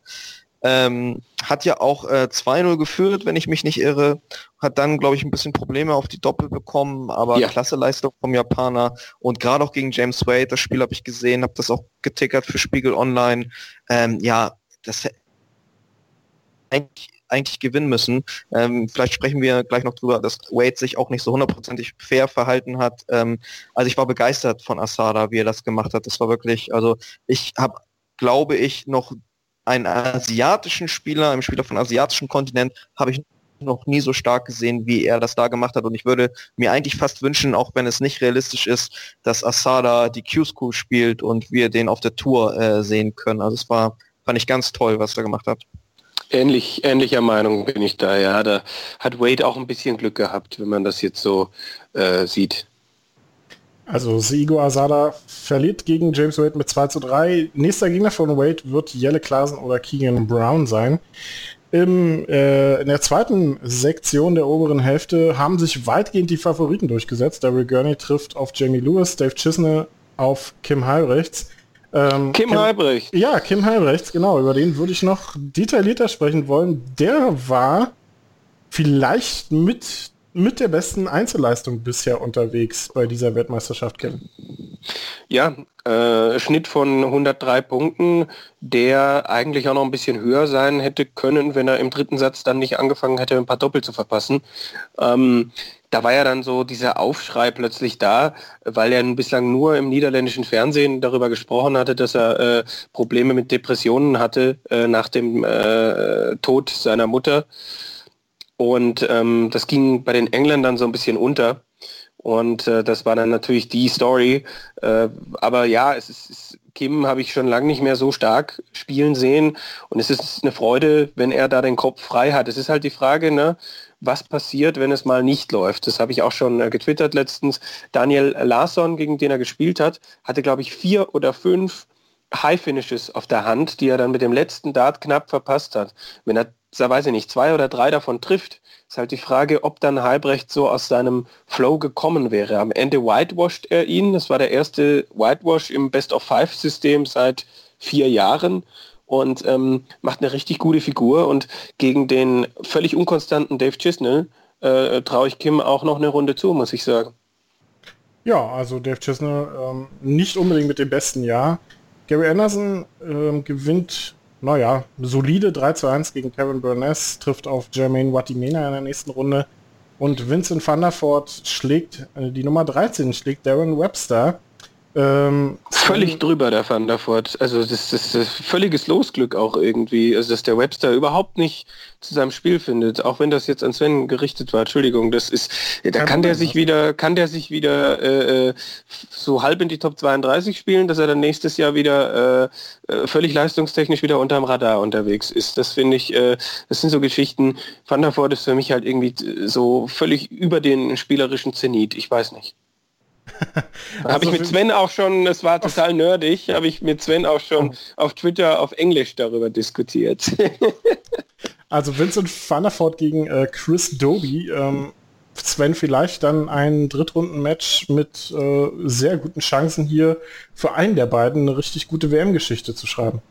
Ähm, hat ja auch äh, zwei null geführt, wenn ich mich nicht irre, hat dann, glaube ich, ein bisschen Probleme auf die Doppel bekommen, aber ja. Klasse Leistung vom Japaner und gerade auch gegen James Wade, das Spiel habe ich gesehen, habe das auch getickert für Spiegel Online. Ähm, ja, das hätte eigentlich, eigentlich gewinnen müssen. Ähm, vielleicht sprechen wir gleich noch drüber, dass Wade sich auch nicht so hundertprozentig fair verhalten hat. Ähm, also ich war begeistert von Asada, wie er das gemacht hat. Das war wirklich, also ich habe, glaube ich, noch einen asiatischen Spieler, einen Spieler von asiatischen Kontinent, habe ich noch nie so stark gesehen, wie er das da gemacht hat. Und ich würde mir eigentlich fast wünschen, auch wenn es nicht realistisch ist, dass Asada die Q-School spielt und wir den auf der Tour äh, sehen können. Also es war, fand ich ganz toll, was er gemacht hat. Ähnlich, ähnlicher Meinung bin ich da, ja. Da hat Wade auch ein bisschen Glück gehabt, wenn man das jetzt so äh, sieht. Also Seigo Asada verliert gegen James Wade mit zwei zu drei. Nächster Gegner von Wade wird Jelle Klaasen oder Keegan Brown sein. Im, äh, in der zweiten Sektion der oberen Hälfte haben sich weitgehend die Favoriten durchgesetzt. Daryl Gurney trifft auf Jamie Lewis, Dave Chisnell auf Kim Halbrechts. Ähm, Kim, Kim Halbrechts. Ja, Kim Halbrechts, genau. Über den würde ich noch detaillierter sprechen wollen. Der war vielleicht mit mit der besten Einzelleistung bisher unterwegs bei dieser Weltmeisterschaft, Kevin. Ja, äh, Schnitt von hundertdrei Punkten, der eigentlich auch noch ein bisschen höher sein hätte können, wenn er im dritten Satz dann nicht angefangen hätte, ein paar Doppel zu verpassen. Ähm, da war ja dann so dieser Aufschrei plötzlich da, weil er bislang nur im niederländischen Fernsehen darüber gesprochen hatte, dass er äh, Probleme mit Depressionen hatte äh, nach dem äh, Tod seiner Mutter. Und ähm, das ging bei den Engländern so ein bisschen unter. Und äh, das war dann natürlich die Story. Äh, aber ja, es ist, es, Kim habe ich schon lange nicht mehr so stark spielen sehen. Und es ist eine Freude, wenn er da den Kopf frei hat. Es ist halt die Frage, ne, was passiert, wenn es mal nicht läuft. Das habe ich auch schon äh, getwittert letztens. Daniel Larsson, gegen den er gespielt hat, hatte, glaube ich, vier oder fünf High-Finishes auf der Hand, die er dann mit dem letzten Dart knapp verpasst hat. Wenn er, da weiß ich nicht, zwei oder drei davon trifft, ist halt die Frage, ob dann Halbrecht so aus seinem Flow gekommen wäre. Am Ende whitewashed er ihn. Das war der erste Whitewash im Best-of-Five-System seit vier Jahren und ähm, macht eine richtig gute Figur. Und gegen den völlig unkonstanten Dave Chisnell äh, traue ich Kim auch noch eine Runde zu, muss ich sagen. Ja, also Dave Chisnell ähm, nicht unbedingt mit dem besten Jahr. Gary Anderson ähm, gewinnt, naja, solide drei zu eins gegen Kevin Burness, trifft auf Jermaine Watimena in der nächsten Runde. Und Vincent van der Voort schlägt, äh, die Nummer dreizehn schlägt Darren Webster. Ähm, Völlig drüber, der Van der Voort. Also das, das ist völliges Losglück auch irgendwie. Also dass der Webster überhaupt nicht zu seinem Spiel findet, auch wenn das jetzt an Sven gerichtet war. Entschuldigung, das ist, da kann der sich wieder, kann der sich wieder äh, so halb in die Top zweiunddreißig spielen, dass er dann nächstes Jahr wieder äh, völlig leistungstechnisch wieder unterm Radar unterwegs ist. Das finde ich, äh, das sind so Geschichten. Van der Voort ist für mich halt irgendwie so völlig über den spielerischen Zenit. Ich weiß nicht. Also habe ich mit Sven auch schon, das war total nerdig, habe ich mit Sven auch schon auf Twitter auf Englisch darüber diskutiert. Also Vincent van der Voort gegen äh, Chris Doby. Ähm, Sven, vielleicht dann ein Drittrunden-Match mit äh, sehr guten Chancen hier für einen der beiden eine richtig gute W M-Geschichte zu schreiben.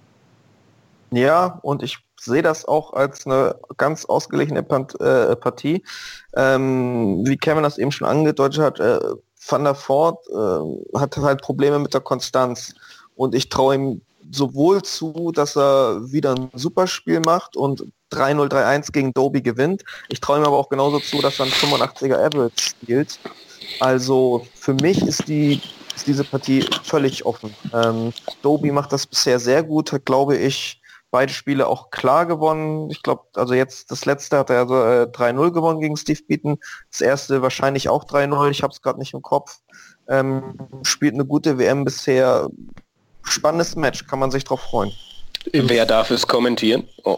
Ja, und ich sehe das auch als eine ganz ausgeglichene Part- äh, Partie. Ähm, wie Kevin das eben schon angedeutet hat, äh, Van der Voort äh, hat halt Probleme mit der Konstanz. Und ich traue ihm sowohl zu, dass er wieder ein Superspiel macht und drei null, drei eins gegen Doby gewinnt. Ich traue ihm aber auch genauso zu, dass er ein fünfundachtziger Average spielt. Also für mich ist die ist diese Partie völlig offen. Ähm, Doby macht das bisher sehr gut, hat, glaube ich, beide Spiele auch klar gewonnen. Ich glaube, also jetzt das letzte hat er also äh, drei null gewonnen gegen Steve Beaton. Das erste wahrscheinlich auch drei null. Ich habe es gerade nicht im Kopf. Ähm, spielt eine gute W M bisher. Spannendes Match, kann man sich drauf freuen. Wer darf es kommentieren? Oh.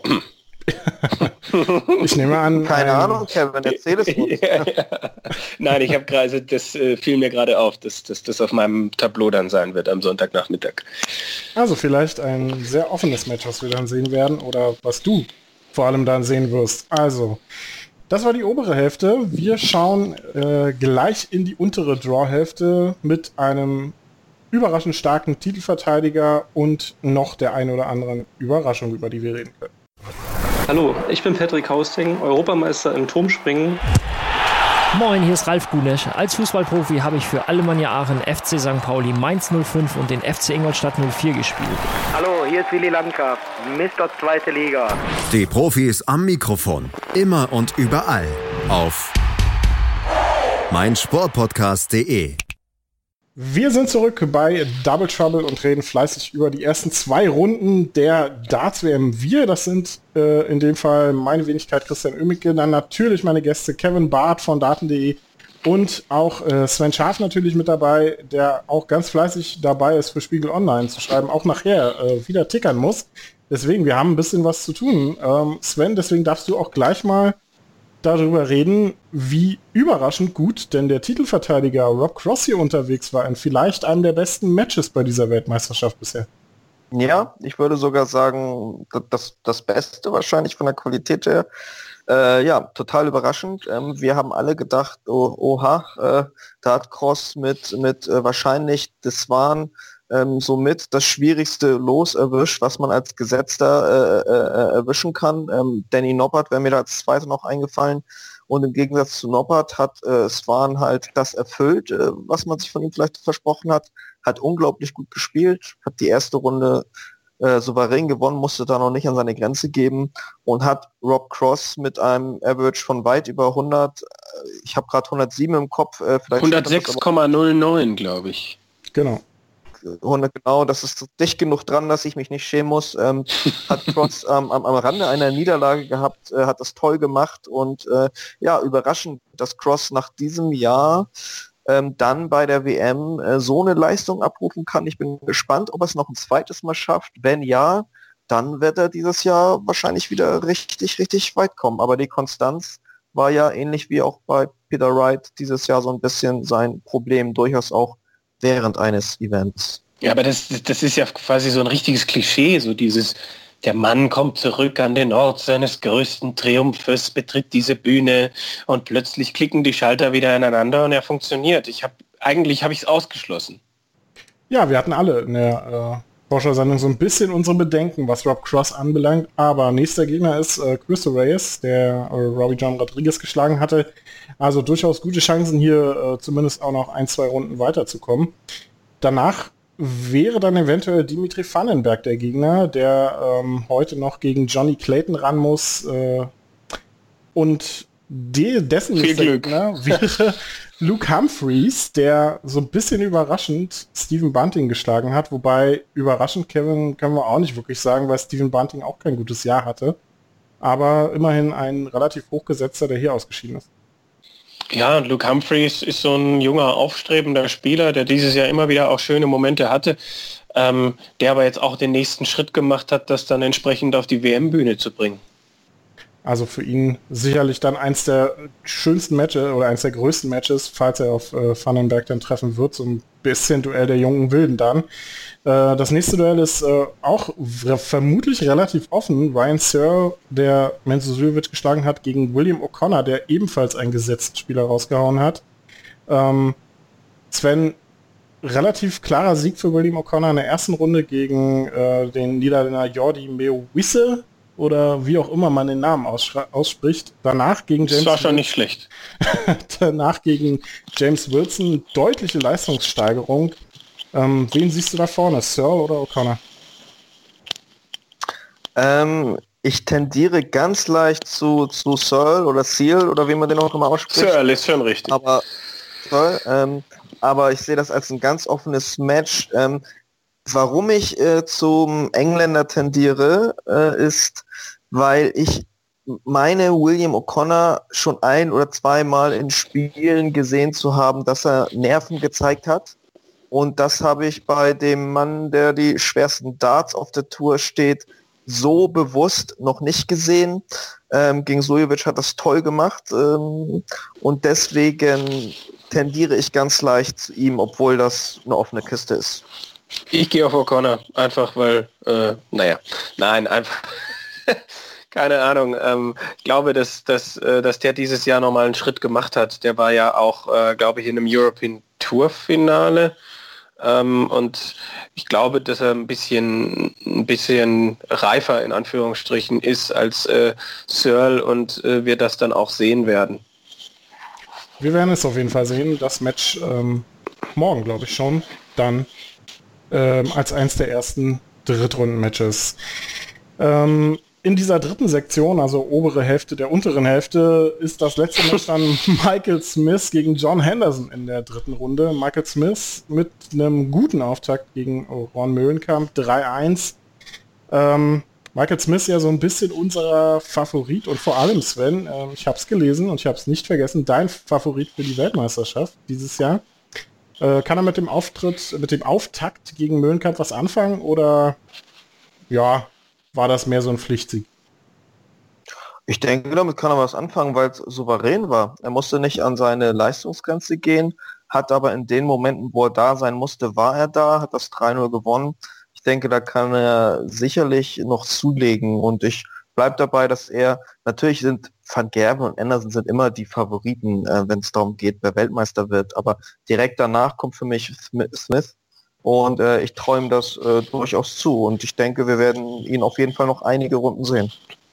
Ich nehme an... Keine ähm, Ahnung, Kevin, erzähl es uns. Ja, ja. Nein, ich habe gerade, das äh, fiel mir gerade auf, dass, dass das auf meinem Tableau dann sein wird am Sonntagnachmittag. Also vielleicht ein sehr offenes Match, was wir dann sehen werden oder was du vor allem dann sehen wirst. Also, das war die obere Hälfte. Wir schauen äh, gleich in die untere Draw-Hälfte mit einem überraschend starken Titelverteidiger und noch der ein oder anderen Überraschung, über die wir reden können. Hallo, ich bin Patrick Hausting, Europameister im Turmspringen. Moin, hier ist Ralf Gunesch. Als Fußballprofi habe ich für Alemannia Aachen, F C Sankt Pauli, Mainz null fünf und den F C Ingolstadt null vier gespielt. Hallo, hier ist Willi Landgraf, Mister Zweite Liga. Die Profis am Mikrofon, immer und überall auf meinsportpodcast punkt de. Wir sind zurück bei Double Trouble und reden fleißig über die ersten zwei Runden der Darts-W M. Wir, das sind äh, in dem Fall meine Wenigkeit Christian Oemicke, dann natürlich meine Gäste Kevin Barth von daten punkt de und auch äh, Sven Scharf natürlich mit dabei, der auch ganz fleißig dabei ist, für Spiegel Online zu schreiben, auch nachher äh, wieder tickern muss. Deswegen, wir haben ein bisschen was zu tun. Ähm, Sven, deswegen darfst du auch gleich mal darüber reden, wie überraschend gut denn der Titelverteidiger Rob Cross hier unterwegs war in vielleicht einem der besten Matches bei dieser Weltmeisterschaft bisher. Ja, ich würde sogar sagen, das, das Beste wahrscheinlich von der Qualität her. Äh, ja, total überraschend. Ähm, wir haben alle gedacht, oh, oha, äh, da hat Cross mit, mit äh, wahrscheinlich Desvan ähm, somit das schwierigste Los erwischt, was man als Gesetzter äh, äh, erwischen kann. Ähm, Danny Noppert wäre mir da als Zweiter noch eingefallen. Und im Gegensatz zu Noppert hat äh, Swan halt das erfüllt, äh, was man sich von ihm vielleicht versprochen hat. Hat unglaublich gut gespielt, hat die erste Runde äh, souverän gewonnen, musste da noch nicht an seine Grenze geben und hat Rob Cross mit einem Average von weit über hundert, äh, ich habe gerade hundertsieben im Kopf. Äh, hundertsechs Komma null neun, glaube ich. Genau. Hunde, genau, das ist dicht genug dran, dass ich mich nicht schämen muss. Ähm, hat Cross ähm, am, am Rande einer Niederlage gehabt, äh, hat das toll gemacht und äh, ja, überraschend, dass Cross nach diesem Jahr ähm, dann bei der W M äh, so eine Leistung abrufen kann. Ich bin gespannt, ob er es noch ein zweites Mal schafft. Wenn ja, dann wird er dieses Jahr wahrscheinlich wieder richtig, richtig weit kommen. Aber die Konstanz war ja ähnlich wie auch bei Peter Wright dieses Jahr so ein bisschen sein Problem, durchaus auch während eines Events. Ja, aber das, das ist ja quasi so ein richtiges Klischee, so dieses, der Mann kommt zurück an den Ort seines größten Triumphes, betritt diese Bühne und plötzlich klicken die Schalter wieder ineinander und er funktioniert. Ich habe eigentlich habe ich es ausgeschlossen. Ja, wir hatten alle in der äh, Vorschau-Sendung so ein bisschen unsere Bedenken, was Rob Cross anbelangt, aber nächster Gegner ist äh, Chris Reyes, der äh, Robbie John Rodriguez geschlagen hatte. Also durchaus gute Chancen hier äh, zumindest auch noch ein, zwei Runden weiterzukommen. Danach wäre dann eventuell Dimitri Vandenberg der Gegner, der ähm, heute noch gegen Johnny Clayton ran muss. Äh, und de dessen Gegner wäre Luke Humphreys, der so ein bisschen überraschend Stephen Bunting geschlagen hat. Wobei überraschend, Kevin, können wir auch nicht wirklich sagen, weil Stephen Bunting auch kein gutes Jahr hatte. Aber immerhin ein relativ hochgesetzter, der hier ausgeschieden ist. Ja, und Luke Humphreys ist so ein junger, aufstrebender Spieler, der dieses Jahr immer wieder auch schöne Momente hatte, ähm, der aber jetzt auch den nächsten Schritt gemacht hat, das dann entsprechend auf die W M-Bühne zu bringen. Also für ihn sicherlich dann eins der schönsten Matches oder eins der größten Matches, falls er auf äh, Vandenberg dann treffen wird, so ein bisschen Duell der jungen Wilden dann. Äh, das nächste Duell ist äh, auch re- vermutlich relativ offen. Ryan Searle, der Menzusiovic geschlagen hat, gegen William O'Connor, der ebenfalls einen gesetzten Spieler rausgehauen hat. Ähm, Sven, relativ klarer Sieg für William O'Connor in der ersten Runde gegen äh, den Niederländer Jordi Meeuwisse oder wie auch immer man den Namen ausspricht. Danach gegen James... Das war schon nicht schlecht. Danach gegen James Wilson. Deutliche Leistungssteigerung. Ähm, wen siehst du da vorne? Searle oder O'Connor? Ähm, ich tendiere ganz leicht zu, zu Searle oder Seal oder wie man den auch immer ausspricht. Searle ist schon richtig. Aber, Searle, ähm, aber ich sehe das als ein ganz offenes Match. Ähm, Warum ich äh, zum Engländer tendiere, äh, ist, weil ich meine, William O'Connor schon ein- oder zweimal in Spielen gesehen zu haben, dass er Nerven gezeigt hat. Und das habe ich bei dem Mann, der die schwersten Darts auf der Tour steht, so bewusst noch nicht gesehen. Ähm, gegen Sojovic hat das toll gemacht. Ähm, und deswegen tendiere ich ganz leicht zu ihm, obwohl das eine offene Kiste ist. Ich gehe auf O'Connor, einfach weil, äh, naja, nein, einfach, keine Ahnung. Ähm, ich glaube, dass, dass, äh, dass der dieses Jahr nochmal einen Schritt gemacht hat. Der war ja auch, äh, glaube ich, in einem European Tour Finale. Ähm, und ich glaube, dass er ein bisschen, ein bisschen reifer in Anführungsstrichen ist als äh, Searle und äh, wir das dann auch sehen werden. Wir werden es auf jeden Fall sehen. Das Match ähm, morgen, glaube ich schon, dann ähm, als eins der ersten Drittrunden-Matches. Ähm, in dieser dritten Sektion, also obere Hälfte der unteren Hälfte, ist das letzte Match dann Michael Smith gegen John Henderson in der dritten Runde. Michael Smith mit einem guten Auftakt gegen Ron Meulenkamp, drei eins. Ähm, Michael Smith ja so ein bisschen unser Favorit und vor allem Sven, äh, ich habe es gelesen und ich habe es nicht vergessen, dein Favorit für die Weltmeisterschaft dieses Jahr. Äh, kann er mit dem Auftritt, mit dem Auftakt gegen Meulenkamp was anfangen oder ja, war das mehr so ein Pflichtsieg? Ich denke, damit kann er was anfangen, weil es souverän war. Er musste nicht an seine Leistungsgrenze gehen, hat aber in den Momenten, wo er da sein musste, war er da, hat das drei null gewonnen. Ich denke, da kann er sicherlich noch zulegen und ich bleibe dabei, dass er, natürlich sind Van Gerwen und Anderson sind immer die Favoriten, äh, wenn es darum geht, wer Weltmeister wird, aber direkt danach kommt für mich Smith und äh, ich träume das äh, durchaus zu und ich denke, wir werden ihn auf jeden Fall noch einige Runden sehen.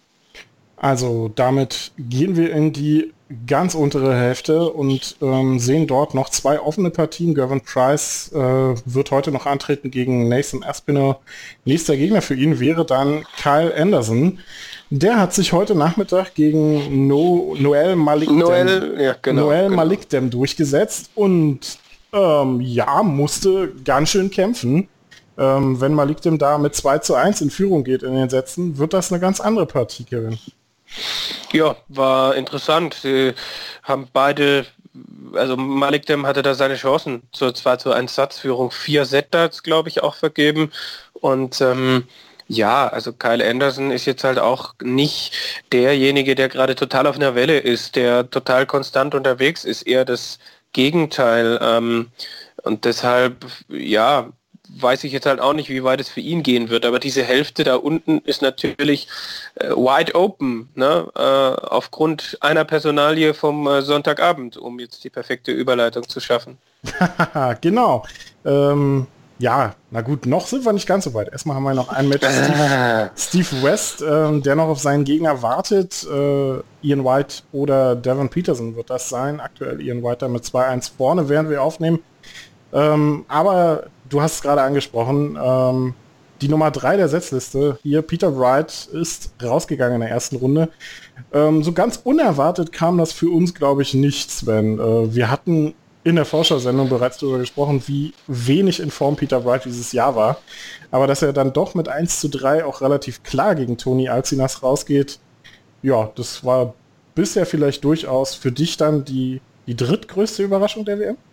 Also damit gehen wir in die ganz untere Hälfte und ähm, sehen dort noch zwei offene Partien. Gervin Price äh, wird heute noch antreten gegen Nathan Aspinall. Nächster Gegner für ihn wäre dann Kyle Anderson. Der hat sich heute Nachmittag gegen no- Noel Malikdem, Noel, ja, genau, Noel genau. Malikdem durchgesetzt und Ähm, ja, musste ganz schön kämpfen. Ähm, wenn Malik Dem da mit zwei zu eins in Führung geht in den Sätzen, wird das eine ganz andere Partie, Kevin. Ja, war interessant. Sie haben beide, also Malik Dem hatte da seine Chancen zur zwei zu eins Satzführung. Vier Set-Darts, glaube ich, auch vergeben. Und ähm, ja, also Kyle Anderson ist jetzt halt auch nicht derjenige, der gerade total auf einer Welle ist, der total konstant unterwegs ist, eher das Gegenteil. Ähm, und deshalb, ja, weiß ich jetzt halt auch nicht, wie weit es für ihn gehen wird, aber diese Hälfte da unten ist natürlich äh, wide open, ne? äh, aufgrund einer Personalie vom äh, Sonntagabend, um jetzt die perfekte Überleitung zu schaffen. Genau. Ähm, ja, na gut, noch sind wir nicht ganz so weit. Erstmal haben wir noch ein Match. Steve, Steve West, ähm, der noch auf seinen Gegner wartet. Äh, Ian White oder Devon Peterson wird das sein. Aktuell Ian White da mit zwei eins vorne, während wir aufnehmen. Ähm, aber du hast es gerade angesprochen, ähm, die Nummer drei der Setzliste, hier Peter Wright, ist rausgegangen in der ersten Runde. Ähm, so ganz unerwartet kam das für uns, glaube ich, nicht, Sven. Äh, wir hatten in der Vorschau-Sendung bereits darüber gesprochen, wie wenig in Form Peter Wright dieses Jahr war. Aber dass er dann doch mit eins zu drei auch relativ klar gegen Tony Alcinas rausgeht, ja, das war bisher vielleicht durchaus für dich dann die, die drittgrößte Überraschung der W M?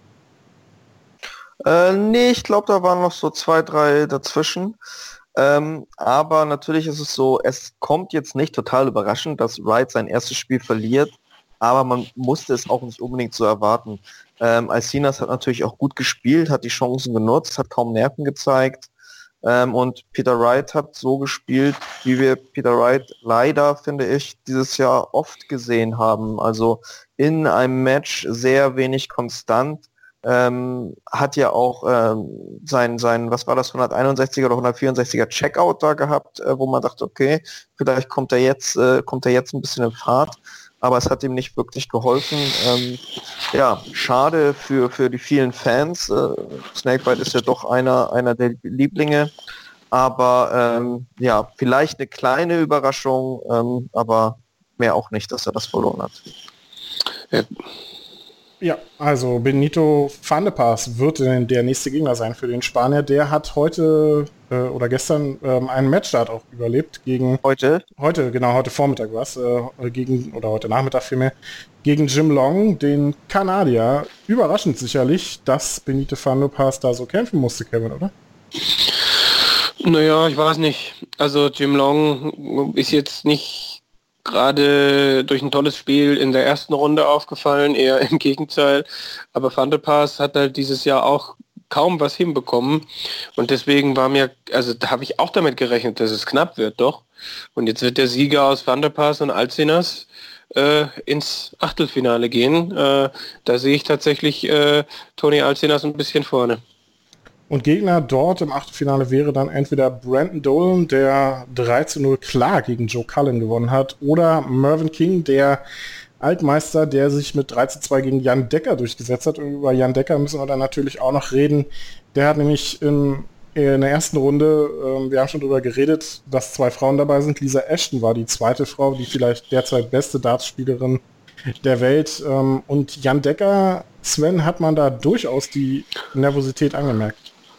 Äh, nee, ich glaube, da waren noch so zwei, drei dazwischen. Ähm, aber natürlich ist es so, es kommt jetzt nicht total überraschend, dass Wright sein erstes Spiel verliert, aber man musste es auch nicht unbedingt so erwarten. Ähm, Alcinas hat natürlich auch gut gespielt, hat die Chancen genutzt, hat kaum Nerven gezeigt. Ähm, und Peter Wright hat so gespielt, wie wir Peter Wright leider, finde ich, dieses Jahr oft gesehen haben. Also in einem Match sehr wenig konstant. Ähm, hat ja auch ähm, sein, sein, was war das, hunderteinundsechziger oder hundertvierundsechziger Checkout da gehabt, äh, wo man dachte, okay, vielleicht kommt er jetzt, äh, kommt er jetzt ein bisschen in Fahrt, aber es hat ihm nicht wirklich geholfen. Ähm, ja, schade für, für die vielen Fans. Äh, Snakebite ist ja doch einer, einer der Lieblinge, aber ähm, ja, vielleicht eine kleine Überraschung, ähm, aber mehr auch nicht, dass er das verloren hat. Ja. Ja, also Benito van de Pas wird der nächste Gegner sein für den Spanier. Der hat heute äh, oder gestern ähm, einen Matchstart auch überlebt gegen... Heute? Heute, genau, heute Vormittag war es. Äh, gegen, oder heute Nachmittag vielmehr. Gegen Jim Long, den Kanadier. Überraschend sicherlich, dass Benito van de Pas da so kämpfen musste, Kevin, oder? Naja, ich weiß nicht. Also Jim Long ist jetzt nicht gerade durch ein tolles Spiel in der ersten Runde aufgefallen, eher im Gegenteil. Aber Van de Pas hat halt dieses Jahr auch kaum was hinbekommen. Und deswegen war mir, also da habe ich auch damit gerechnet, dass es knapp wird, doch. Und jetzt wird der Sieger aus Van de Pas und Alcinas äh, ins Achtelfinale gehen. Äh, da sehe ich tatsächlich äh, Tony Alcinas ein bisschen vorne. Und Gegner dort im Achtelfinale wäre dann entweder Brandon Dolan, der drei zu null klar gegen Joe Cullen gewonnen hat, oder Mervyn King, der Altmeister, der sich mit drei zu zwei gegen Jan Decker durchgesetzt hat. Und über Jan Decker müssen wir dann natürlich auch noch reden. Der hat nämlich in, in der ersten Runde, äh, wir haben schon drüber geredet, dass zwei Frauen dabei sind. Lisa Ashton war die zweite Frau, die vielleicht derzeit beste Dartspielerin der Welt. Ähm, und Jan Decker, Sven, hat man da durchaus die Nervosität angemerkt.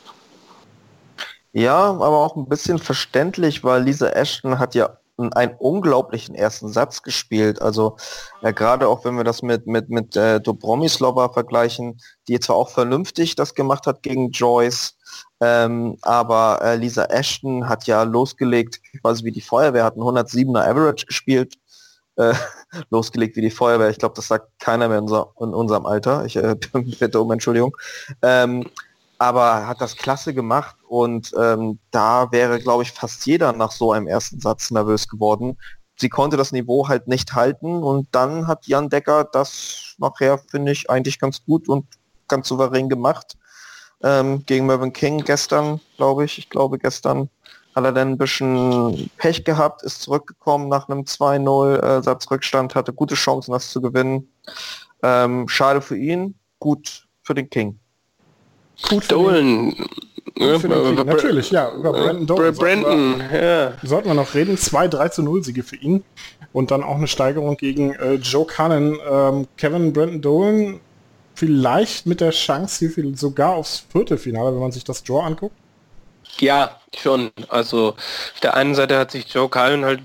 Ja, aber auch ein bisschen verständlich, weil Lisa Ashton hat ja einen unglaublichen ersten Satz gespielt. Also äh, gerade auch wenn wir das mit mit mit äh, Dobromislova vergleichen, die zwar auch vernünftig das gemacht hat gegen Joyce, ähm, aber äh, Lisa Ashton hat ja losgelegt, quasi wie die Feuerwehr, hat einen hundertsiebener Average gespielt. Äh, losgelegt wie die Feuerwehr. Ich glaube, das sagt keiner mehr in, unser, in unserem Alter. Ich äh, bitte um Entschuldigung. Ähm, aber hat das klasse gemacht und ähm, da wäre, glaube ich, fast jeder nach so einem ersten Satz nervös geworden. Sie konnte das Niveau halt nicht halten und dann hat Jan Decker das nachher, finde ich, eigentlich ganz gut und ganz souverän gemacht. Ähm, gegen Mervyn King gestern, glaube ich. Ich glaube, gestern hat er dann ein bisschen Pech gehabt, ist zurückgekommen nach einem zwei null äh, Satzrückstand, hatte gute Chancen, das zu gewinnen. Ähm, schade für ihn, gut für den King. Gut für Dolan. Ja, für den King. Natürlich, ja. Über Brandon Dolan Brandon, sollten wir, ja. sollten wir noch reden. Zwei drei zu null Siege für ihn. Und dann auch eine Steigerung gegen äh, Joe Cullen. Ähm, Kevin, Brandon Dolan vielleicht mit der Chance hier sogar aufs Viertelfinale, wenn man sich das Draw anguckt? Ja, schon. Also auf der einen Seite hat sich Joe Cullen halt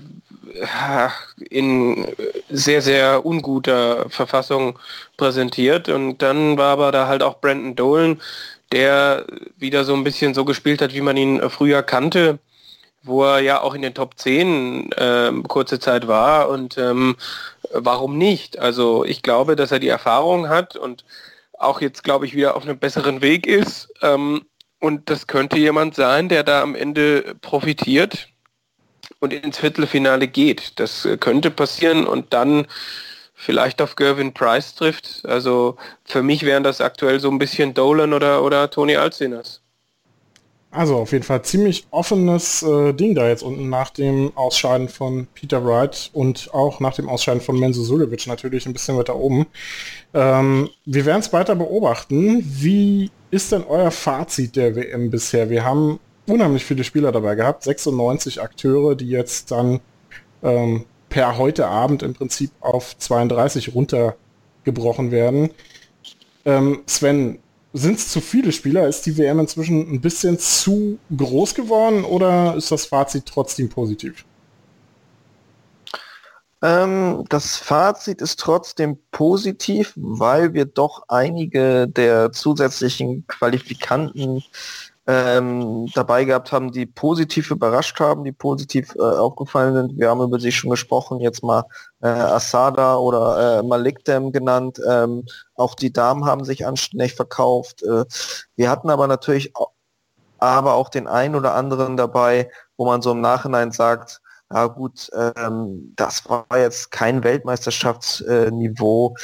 in sehr, sehr unguter Verfassung präsentiert und dann war aber da halt auch Brandon Dolan, der wieder so ein bisschen so gespielt hat, wie man ihn früher kannte, wo er ja auch in den Top zehn äh, kurze Zeit war und ähm, warum nicht? Also ich glaube, dass er die Erfahrung hat und auch jetzt, glaube ich, wieder auf einem besseren Weg ist ähm, und das könnte jemand sein, der da am Ende profitiert und ins Viertelfinale geht. Das könnte passieren und dann vielleicht auf Gervin Price trifft. Also für mich wären das aktuell so ein bisschen Dolan oder, oder Toni Alcindor. Also auf jeden Fall ziemlich offenes äh, Ding da jetzt unten nach dem Ausscheiden von Peter Wright und auch nach dem Ausscheiden von Menzo Suljovic natürlich ein bisschen weiter oben. Ähm, wir werden es weiter beobachten. Wie ist denn euer Fazit der W M bisher? Wir haben unheimlich viele Spieler dabei gehabt, sechsundneunzig Akteure, die jetzt dann ähm, per heute Abend im Prinzip auf zweiunddreißig runtergebrochen werden. Ähm, Sven, sind es zu viele Spieler? Ist die W M inzwischen ein bisschen zu groß geworden oder ist das Fazit trotzdem positiv? Ähm, das Fazit ist trotzdem positiv, weil wir doch einige der zusätzlichen Qualifikanten ähm, dabei gehabt haben, die positiv überrascht haben, die positiv äh, aufgefallen sind. Wir haben über sie schon gesprochen, jetzt mal äh, Asada oder äh, Malikdem genannt. Ähm, auch die Damen haben sich anständig verkauft. Äh, wir hatten aber natürlich auch, aber auch den einen oder anderen dabei, wo man so im Nachhinein sagt, ja gut, ähm, das war jetzt kein Weltmeisterschaftsniveau,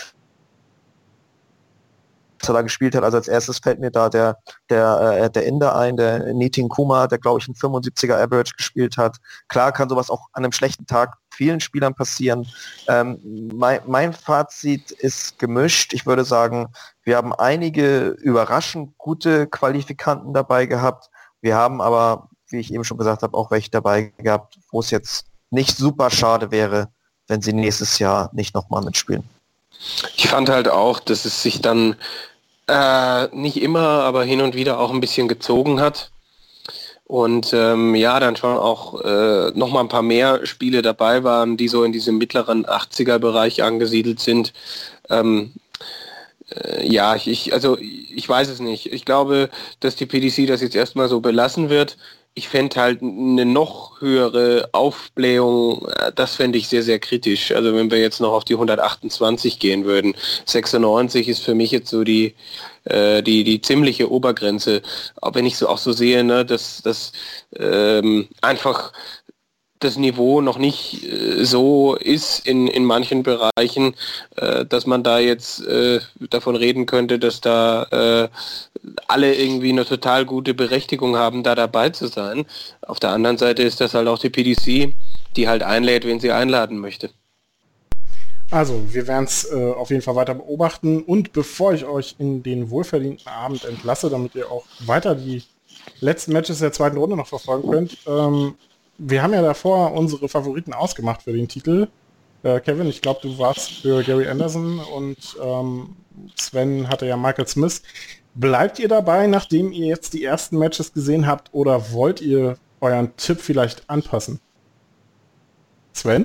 was er da gespielt hat. Also als erstes fällt mir da der der äh, der Inder ein, der Nitin Kumar, der glaube ich einen fünfundsiebziger Average gespielt hat. Klar kann sowas auch an einem schlechten Tag vielen Spielern passieren. Ähm, mein, mein Fazit ist gemischt. Ich würde sagen, wir haben einige überraschend gute Qualifikanten dabei gehabt. Wir haben aber, wie ich eben schon gesagt habe, auch welche dabei gehabt, wo es jetzt nicht super schade wäre, wenn sie nächstes Jahr nicht nochmal mitspielen. Ich fand halt auch, dass es sich dann äh, nicht immer, aber hin und wieder auch ein bisschen gezogen hat. Und ähm, ja, dann schon auch äh, nochmal ein paar mehr Spiele dabei waren, die so in diesem mittleren achtziger-Bereich angesiedelt sind. Ähm, äh, ja, ich, also ich weiß es nicht. Ich glaube, dass die P D C das jetzt erstmal so belassen wird. Ich fände halt eine noch höhere Aufblähung, das fände ich sehr, sehr kritisch. Also wenn wir jetzt noch auf die hundertachtundzwanzig gehen würden. sechsundneunzig ist für mich jetzt so die äh, die die ziemliche Obergrenze. Auch wenn ich so auch so sehe, ne, dass das ähm, einfach das Niveau noch nicht äh, so ist in, in manchen Bereichen, äh, dass man da jetzt äh, davon reden könnte, dass da äh, alle irgendwie eine total gute Berechtigung haben, da dabei zu sein. Auf der anderen Seite ist das halt auch die P D C, die halt einlädt, wen sie einladen möchte. Also, wir werden es äh, auf jeden Fall weiter beobachten und bevor ich euch in den wohlverdienten Abend entlasse, damit ihr auch weiter die letzten Matches der zweiten Runde noch verfolgen könnt, ähm, wir haben ja davor unsere Favoriten ausgemacht für den Titel. Äh, Kevin, ich glaube, du warst für Gary Anderson und ähm, Sven hatte ja Michael Smith. Bleibt ihr dabei, nachdem ihr jetzt die ersten Matches gesehen habt, oder wollt ihr euren Tipp vielleicht anpassen? Sven?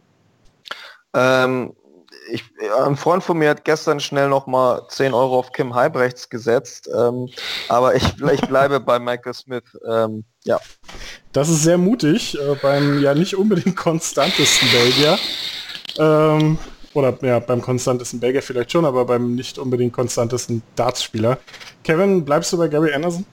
Ähm, ich, ein Freund von mir hat gestern schnell nochmal zehn Euro auf Kim Halbrechts gesetzt, ähm, aber ich, ich bleibe bei Michael Smith. Ähm, ja. Das ist sehr mutig, äh, beim ja nicht unbedingt konstantesten Belgier. Ähm, oder ja, beim konstantesten Belgier vielleicht schon, aber beim nicht unbedingt konstantesten Darts-Spieler. Kevin, bleibst du bei Gary Anderson?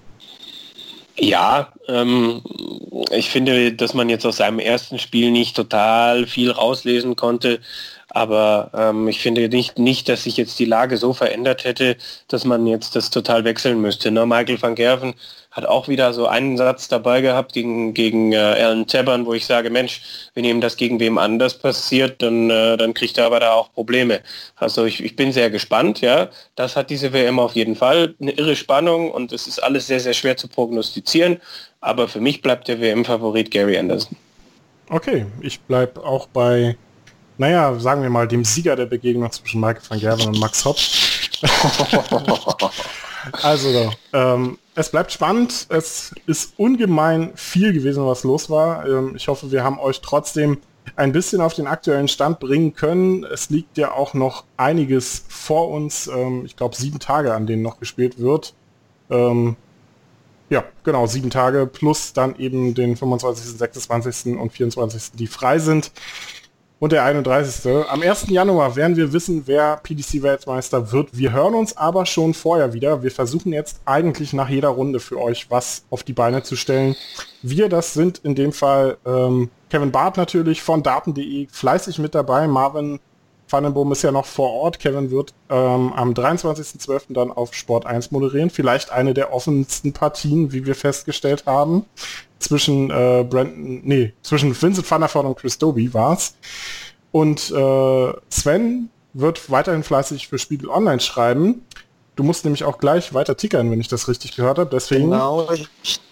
Ja, ähm, ich finde, dass man jetzt aus seinem ersten Spiel nicht total viel rauslesen konnte, aber ähm, ich finde nicht, nicht, dass sich jetzt die Lage so verändert hätte, dass man jetzt das total wechseln müsste. Ne? Michael van Gerwen hat auch wieder so einen Satz dabei gehabt gegen, gegen äh, Alan Tabbern, wo ich sage, Mensch, wenn ihm das gegen wem anders passiert, dann, äh, dann kriegt er aber da auch Probleme. Also ich, ich bin sehr gespannt, ja. Das hat diese W M auf jeden Fall, eine irre Spannung und es ist alles sehr, sehr schwer zu prognostizieren, aber für mich bleibt der W M-Favorit Gary Anderson. Okay, ich bleibe auch bei, naja, sagen wir mal, dem Sieger der Begegnung zwischen Michael van Gerwen und Max Hopp. Also, ähm, es bleibt spannend. Es ist ungemein viel gewesen, was los war. Ähm, ich hoffe, wir haben euch trotzdem ein bisschen auf den aktuellen Stand bringen können. Es liegt ja auch noch einiges vor uns. Ähm, ich glaube, sieben Tage, an denen noch gespielt wird. Ähm, ja, genau, sieben Tage plus dann eben den fünfundzwanzigsten, sechsundzwanzigsten und vierundzwanzigsten, die frei sind. Und der einunddreißigste Am ersten Januar werden wir wissen, wer P D C-Weltmeister wird. Wir hören uns aber schon vorher wieder. Wir versuchen jetzt eigentlich nach jeder Runde für euch was auf die Beine zu stellen. Wir, das sind in dem Fall ähm, Kevin Barth natürlich von Daten punkt de, fleißig mit dabei. Marvin Vandenboom ist ja noch vor Ort. Kevin wird ähm, am dreiundzwanzigsten zwölften dann auf Sport eins moderieren. Vielleicht eine der offensten Partien, wie wir festgestellt haben. Zwischen äh, Brandon, nee, zwischen Vincent van der Voort und Chris Dobie war's. Und äh, Sven wird weiterhin fleißig für Spiegel Online schreiben. Du musst nämlich auch gleich weiter tickern, wenn ich das richtig gehört habe. Deswegen. Genau, ich,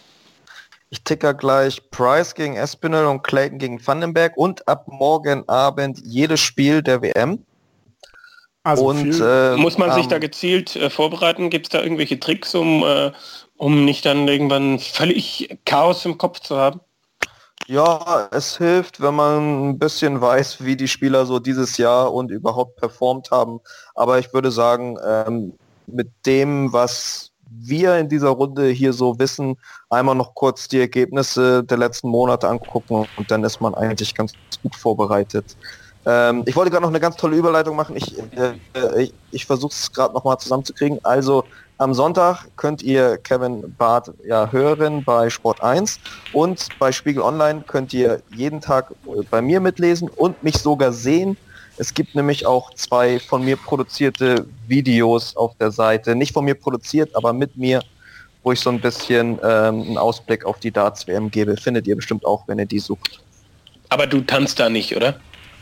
ich ticker gleich Price gegen Espinel und Clayton gegen Vandenberg und ab morgen Abend jedes Spiel der W M. Also und äh, muss man sich ähm, da gezielt äh, vorbereiten? Gibt es da irgendwelche Tricks, um, äh, um nicht dann irgendwann völlig Chaos im Kopf zu haben? Ja, es hilft, wenn man ein bisschen weiß, wie die Spieler so dieses Jahr und überhaupt performt haben. Aber ich würde sagen, ähm, mit dem, was wir in dieser Runde hier so wissen, einmal noch kurz die Ergebnisse der letzten Monate angucken und dann ist man eigentlich ganz gut vorbereitet. Ähm, ich wollte gerade noch eine ganz tolle Überleitung machen. Ich, äh, ich, ich versuche es gerade noch mal zusammenzukriegen. Also am Sonntag könnt ihr Kevin Barth ja hören bei Sport eins und bei Spiegel Online könnt ihr jeden Tag bei mir mitlesen und mich sogar sehen. Es gibt nämlich auch zwei von mir produzierte Videos auf der Seite. Nicht von mir produziert, aber mit mir, wo ich so ein bisschen ähm, einen Ausblick auf die Darts-W M gebe. Findet ihr bestimmt auch, wenn ihr die sucht. Aber du tanzt da nicht, oder?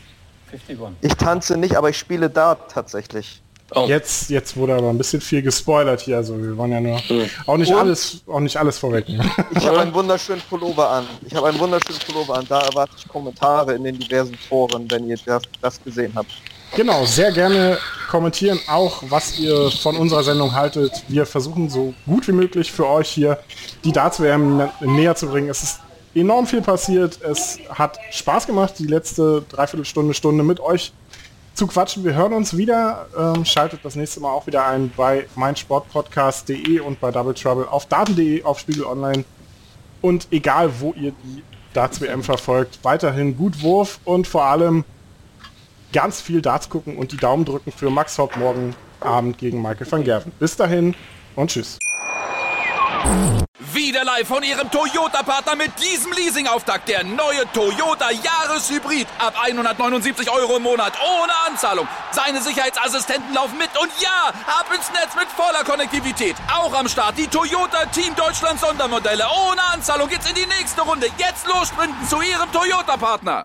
Ich tanze nicht, aber ich spiele Dart tatsächlich. Oh. Jetzt, jetzt wurde aber ein bisschen viel gespoilert hier, also wir wollen ja nur mhm. auch nicht Und? alles, auch nicht alles vorweg. Ich habe einen wunderschönen Pullover an. Ich habe einen wunderschönen Pullover an. Da erwarte ich Kommentare in den diversen Foren, wenn ihr das, das gesehen habt. Genau, sehr gerne kommentieren auch, was ihr von unserer Sendung haltet. Wir versuchen so gut wie möglich für euch hier die Darts-W M näher zu bringen. Es ist enorm viel passiert. Es hat Spaß gemacht, die letzte Dreiviertelstunde, Stunde mit euch zu quatschen. Wir hören uns wieder. Ähm, schaltet das nächste Mal auch wieder ein bei meinsportpodcast punkt de und bei Double Trouble auf daten punkt de, auf Spiegel Online. Und egal, wo ihr die Darts-W M verfolgt, weiterhin gut Wurf und vor allem ganz viel Darts gucken und die Daumen drücken für Max Hopp morgen Abend gegen Michael van Gerwen. Bis dahin und tschüss. Wieder live von Ihrem Toyota-Partner mit diesem Leasing-Auftakt. Der neue Toyota Jahreshybrid. Ab hundertneunundsiebzig Euro im Monat. Ohne Anzahlung. Seine Sicherheitsassistenten laufen mit. Und ja, ab ins Netz mit voller Konnektivität. Auch am Start die Toyota Team Deutschland Sondermodelle. Ohne Anzahlung geht's in die nächste Runde. Jetzt los sprinten zu Ihrem Toyota-Partner.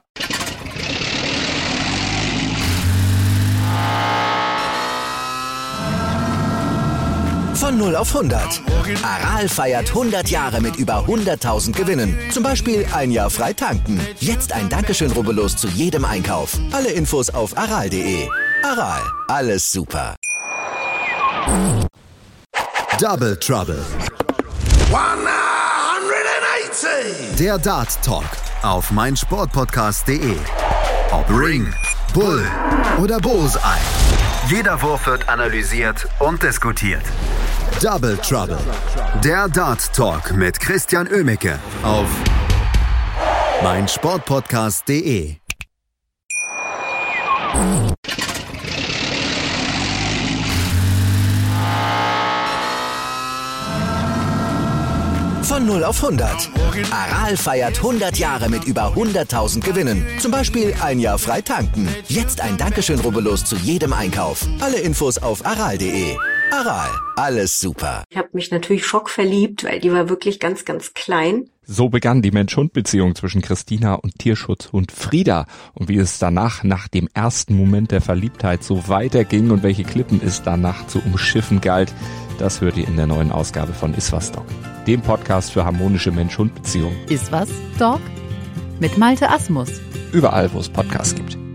Von null auf hundert. Aral feiert hundert Jahre mit über hunderttausend Gewinnen. Zum Beispiel ein Jahr frei tanken. Jetzt ein Dankeschön, rubbellos zu jedem Einkauf. Alle Infos auf aral punkt de. Aral, alles super. Double Trouble. hundertachtzig. Der Dart Talk auf meinsportpodcast punkt de. Ob Ring, Bull oder Bullseye. Jeder Wurf wird analysiert und diskutiert. Double Trouble. Der Dart Talk mit Christian Oemicke auf meinsportpodcast punkt de. Von null auf hundert. Aral feiert hundert Jahre mit über hunderttausend Gewinnen. Zum Beispiel ein Jahr frei tanken. Jetzt ein Dankeschön, rubbellos zu jedem Einkauf. Alle Infos auf aral punkt de. Aral, alles super. Ich habe mich natürlich schockverliebt, weil die war wirklich ganz, ganz klein. So begann die Mensch-Hund-Beziehung zwischen Christina und Tierschutzhund Frieda. Und wie es danach, nach dem ersten Moment der Verliebtheit, so weiterging und welche Klippen es danach zu umschiffen galt, das hört ihr in der neuen Ausgabe von Iswas Dog, dem Podcast für harmonische Mensch-Hund-Beziehungen. Iswas Dog? Mit Malte Asmus. Überall, wo es Podcasts gibt.